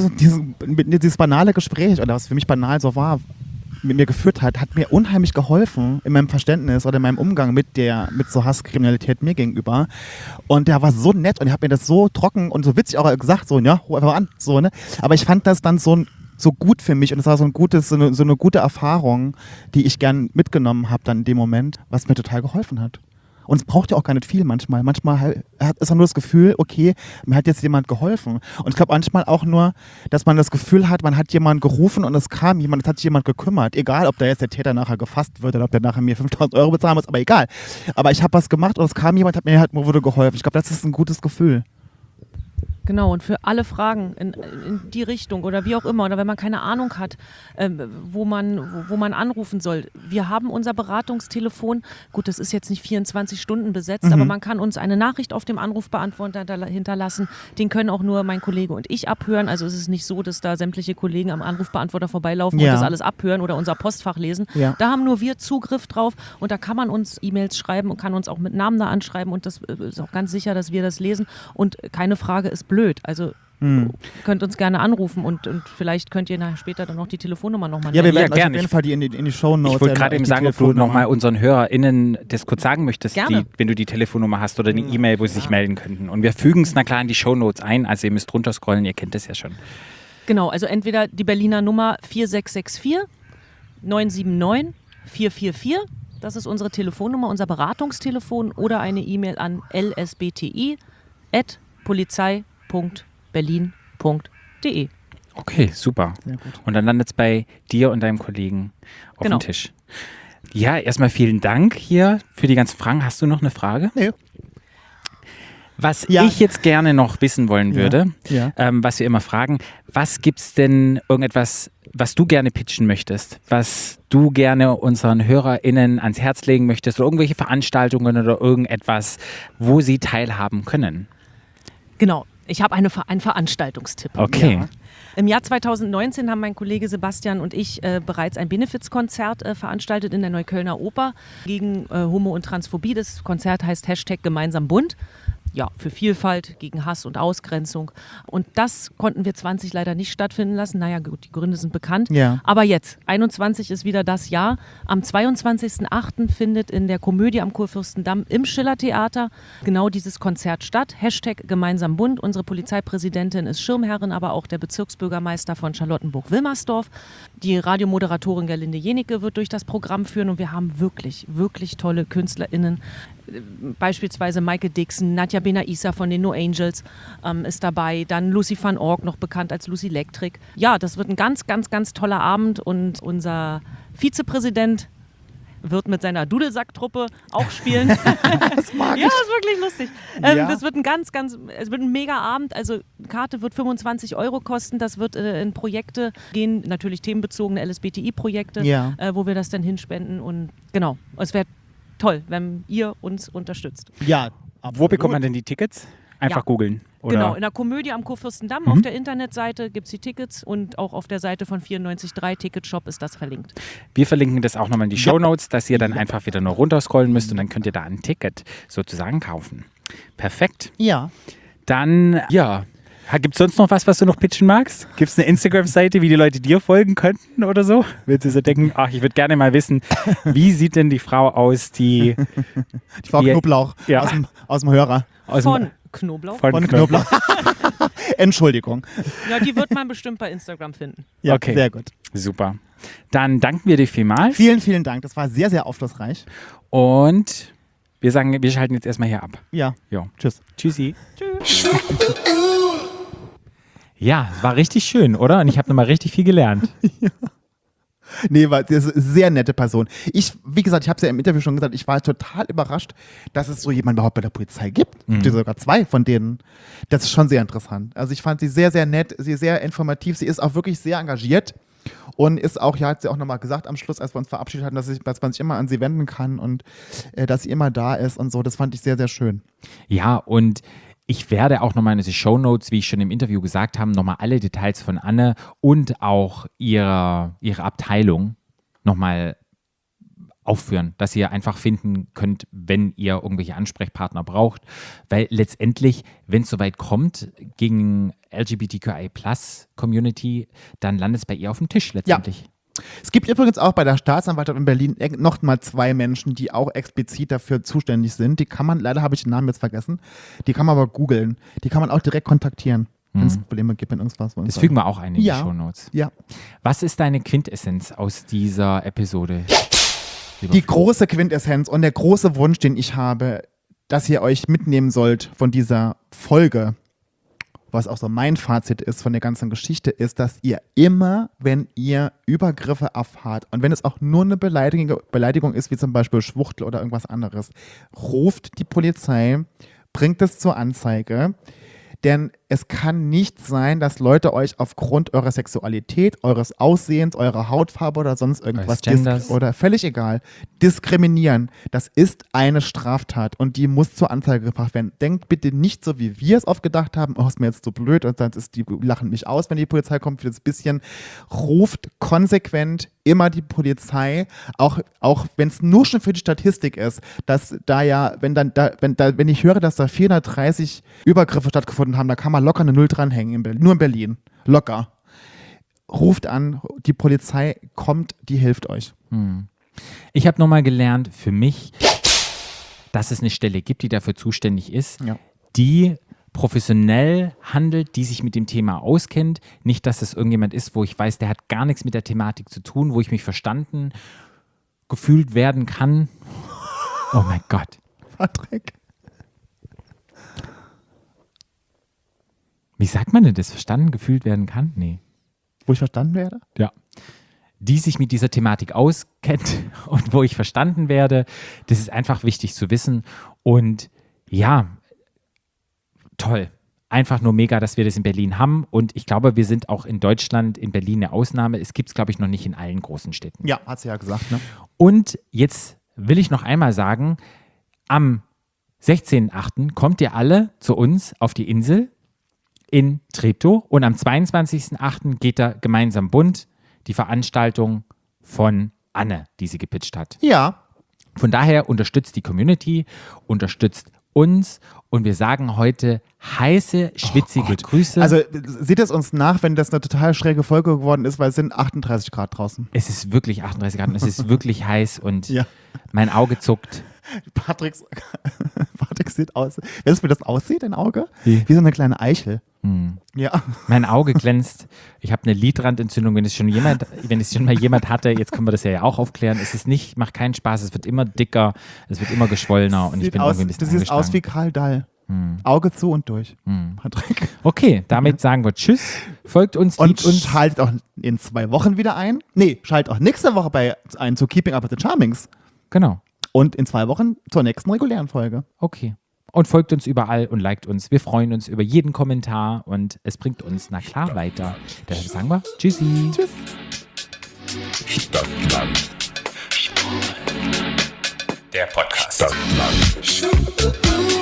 dieses banale Gespräch, oder was für mich banal so war, mit mir geführt hat mir unheimlich geholfen in meinem Verständnis oder in meinem Umgang mit so Hasskriminalität mir gegenüber. Und der war so nett und er hat mir das so trocken und so witzig auch gesagt, so, ja, ruf einfach an, so, ne. Aber ich fand das dann so gut für mich und es war so eine gute Erfahrung, die ich gern mitgenommen habe dann in dem Moment, was mir total geholfen hat. Und es braucht ja auch gar nicht viel manchmal. Manchmal ist auch nur das Gefühl, okay, mir hat jetzt jemand geholfen. Und ich glaube manchmal auch nur, dass man das Gefühl hat, man hat jemanden gerufen und es kam jemand, es hat sich jemand gekümmert. Egal, ob da jetzt der Täter nachher gefasst wird oder ob der nachher mir 5.000 Euro bezahlen muss, aber egal. Aber ich habe was gemacht und es kam jemand, wurde geholfen. Ich glaube, das ist ein gutes Gefühl. Genau, und für alle Fragen in die Richtung oder wie auch immer, oder wenn man keine Ahnung hat, wo man anrufen soll. Wir haben unser Beratungstelefon, gut, das ist jetzt nicht 24 Stunden besetzt, aber man kann uns eine Nachricht auf dem Anrufbeantworter hinterlassen. Den können auch nur mein Kollege und ich abhören. Also es ist nicht so, dass da sämtliche Kollegen am Anrufbeantworter vorbeilaufen und das alles abhören oder unser Postfach lesen. Ja. Da haben nur wir Zugriff drauf und da kann man uns E-Mails schreiben und kann uns auch mit Namen da anschreiben und das ist auch ganz sicher, dass wir das lesen und keine Frage ist blöd. Also könnt uns gerne anrufen und vielleicht könnt ihr später dann noch die Telefonnummer nochmal nennen. Ja, wir werden euch auf jeden Fall in die Shownotes. Ich wollte gerade eben sagen, ob du nochmal unseren HörerInnen das kurz sagen möchtest, wenn du die Telefonnummer hast oder eine E-Mail, wo sie sich melden könnten. Und wir fügen es na klar in die Shownotes ein, also ihr müsst runterscrollen, ihr kennt das ja schon. Genau, also entweder die Berliner Nummer 4664 979 444, das ist unsere Telefonnummer, unser Beratungstelefon, oder eine E-Mail an lsbti@polizei.berlin.de. Okay, super. Und dann landet es bei dir und deinem Kollegen auf dem Tisch. Ja, erstmal vielen Dank hier für die ganzen Fragen. Hast du noch eine Frage? Nee. Was ich jetzt gerne noch wissen wollen würde, was wir immer fragen, was gibt's denn irgendetwas, was du gerne pitchen möchtest, was du gerne unseren HörerInnen ans Herz legen möchtest oder irgendwelche Veranstaltungen oder irgendetwas, wo sie teilhaben können? Genau, ich habe einen Veranstaltungstipp. Okay. Ja. Im Jahr 2019 haben mein Kollege Sebastian und ich bereits ein Benefizkonzert veranstaltet in der Neuköllner Oper gegen Homo- und Transphobie. Das Konzert heißt #gemeinsam-bunt. Ja, für Vielfalt, gegen Hass und Ausgrenzung. Und das konnten wir 20 leider nicht stattfinden lassen. Naja, gut, die Gründe sind bekannt. Ja. Aber jetzt, 21 ist wieder das Jahr. Am 22.08. findet in der Komödie am Kurfürstendamm im Schillertheater genau dieses Konzert statt. #gemeinsam-bunt. Unsere Polizeipräsidentin ist Schirmherrin, aber auch der Bezirksbürgermeister von Charlottenburg-Wilmersdorf. Die Radiomoderatorin Gerlinde Jenicke wird durch das Programm führen und wir haben wirklich, wirklich tolle KünstlerInnen. Beispielsweise Maike Dixon, Nadja Benaissa von den No Angels ist dabei, dann Lucy van Ork, noch bekannt als Lucy Electric. Ja, das wird ein ganz, ganz, ganz toller Abend und unser Vizepräsident wird mit seiner Dudelsack-Truppe auch spielen. Das mag Ja, ich. ist wirklich lustig. Ja. Das wird es wird ein mega Abend. Also Karte wird 25 € kosten. Das wird in Projekte gehen, natürlich themenbezogene LSBTI-Projekte, Ja. wo wir das dann hinspenden. Und genau, es wäre toll, wenn ihr uns unterstützt. Ja, Wo bekommt man denn die Tickets? Einfach Ja. googeln. Oder? Genau, in der Komödie am Kurfürstendamm auf der Internetseite gibt es die Tickets und auch auf der Seite von 94.3 Ticketshop ist das verlinkt. Wir verlinken das auch nochmal in die Shownotes, dass ihr dann einfach wieder nur runterscrollen müsst und dann könnt ihr da ein Ticket sozusagen kaufen. Perfekt. Ja. Dann, ja, gibt es sonst noch was du noch pitchen magst? Gibt es eine Instagram-Seite, wie die Leute dir folgen könnten oder so? Willst du so denken, ach, ich würde gerne mal wissen, wie sieht denn die Frau aus, die Die Frau Ja. Knoblauch Ja. aus dem Hörer. aus Von Knoblauch. von Von Knoblauch. Knoblauch. Entschuldigung. Ja, die wird man bestimmt bei Instagram finden. Ja, Okay. sehr gut. Super. Dann danken wir dir vielmals Vielen, vielen Dank. Das war sehr, sehr aufschlussreich. und wir sagen, wir schalten jetzt erstmal hier ab. Ja. Jo. Tschüss. Tschüssi. Ja, war richtig schön, oder? Und ich habe nochmal richtig viel gelernt. Nee, weil das ist eine sehr nette Person. Wie gesagt, ich habe es ja im Interview schon gesagt, ich war total überrascht, dass es so jemanden überhaupt bei der Polizei gibt. Es gibt sogar 2 von denen. Das ist schon sehr interessant. Also ich fand sie sehr, sehr nett, sie ist sehr informativ, sie ist auch wirklich sehr engagiert und ist auch, ja, hat sie auch nochmal gesagt am Schluss, als wir uns verabschiedet hatten, dass man sich immer an sie wenden kann und dass sie immer da ist und so. Das fand ich sehr, sehr schön. Ja, und ich werde auch nochmal in diese Shownotes, wie ich schon im Interview gesagt habe, nochmal alle Details von Anne und auch ihre Abteilung nochmal aufführen, dass ihr einfach finden könnt, wenn ihr irgendwelche Ansprechpartner braucht. Weil letztendlich, wenn es soweit kommt, gegen LGBTQI+-Community, dann landet es bei ihr auf dem Tisch letztendlich. Es gibt übrigens auch bei der Staatsanwaltschaft in Berlin noch mal 2 Menschen, die auch explizit dafür zuständig sind. Die kann man, leider habe ich den Namen jetzt vergessen, die kann man aber googeln. Die kann man auch direkt kontaktieren, wenn es Probleme gibt, wenn irgendwas. Das fügen wir auch ein in Ja. die Shownotes. Ja. Was ist deine Quintessenz aus dieser Episode? Die große Quintessenz und der große Wunsch, den ich habe, dass ihr euch mitnehmen sollt von dieser Folge, was auch so mein Fazit ist von der ganzen Geschichte, ist, dass ihr immer, wenn ihr Übergriffe erfahrt und wenn es auch nur eine Beleidigung ist, wie zum Beispiel Schwuchtel oder irgendwas anderes, ruft die Polizei, bringt es zur Anzeige, denn es kann nicht sein, dass Leute euch aufgrund eurer Sexualität, eures Aussehens, eurer Hautfarbe oder sonst irgendwas Genders. oder völlig egal, diskriminieren. Das ist eine Straftat und die muss zur Anzeige gebracht werden. Denkt bitte nicht so, wie wir es oft gedacht haben, oh, ist mir jetzt so blöd und dann die lachen mich aus, wenn die Polizei kommt für das bisschen. Ruft konsequent immer die Polizei, auch wenn es nur schon für die Statistik ist, dass da ja, wenn ich höre, dass da 430 Übergriffe stattgefunden haben, da kann man locker eine 0 dranhängen, nur in Berlin. Locker. Ruft an, die Polizei kommt, die hilft euch. Ich habe nochmal gelernt für mich, dass es eine Stelle gibt, die dafür zuständig ist, Ja. die professionell handelt, die sich mit dem Thema auskennt. Nicht, dass es irgendjemand ist, wo ich weiß, der hat gar nichts mit der Thematik zu tun, wo ich mich verstanden, gefühlt werden kann. Oh mein Gott. Patrick. Wie sagt man denn das? Verstanden, gefühlt werden kann? Nee. Wo ich verstanden werde? Ja. Die sich mit dieser Thematik auskennt und wo ich verstanden werde. Das ist einfach wichtig zu wissen. Und ja, toll. Einfach nur mega, dass wir das in Berlin haben. Und ich glaube, wir sind auch in Deutschland, in Berlin eine Ausnahme. Es gibt es, glaube ich, noch nicht in allen großen Städten. Ja, hat sie ja gesagt, ne? Und jetzt will ich noch einmal sagen, am 16.08. kommt ihr alle zu uns auf die Insel in Treptow und am 22.08. geht da gemeinsam bunt die Veranstaltung von Anne, die sie gepitcht hat. Ja. Von daher unterstützt die Community, unterstützt uns und wir sagen heute heiße, schwitzige Grüße. Also seht es uns nach, wenn das eine total schräge Folge geworden ist, weil es sind 38 Grad draußen. es ist wirklich 38 Grad und es ist wirklich heiß und Ja. mein Auge zuckt. Patrick sieht aus, wenn es mir das aussieht, dein Auge, Wie? wie so eine kleine Eichel. Ja. Mein Auge glänzt. Ich habe eine Lidrandentzündung. Wenn es schon mal jemand hatte, jetzt können wir das ja auch aufklären. Es ist macht keinen Spaß. Es wird immer dicker, es wird immer geschwollener und ich bin irgendwie ein bisschen Du siehst aus wie angeschlagen. Karl Dall. Auge zu und durch. Patrick. Okay, damit sagen wir Tschüss. Folgt uns, Und liebt uns. schaltet auch in 2 Wochen wieder ein. Nee, schaltet auch nächste Woche ein zu Keeping Up with the Charmings. Genau. Und in 2 Wochen zur nächsten regulären Folge. Okay. Und folgt uns überall und liked uns. Wir freuen uns über jeden Kommentar und es bringt uns, na klar, weiter. Deshalb sagen wir Tschüssi. Tschüss. Stadtland. Der Podcast. Stadtland.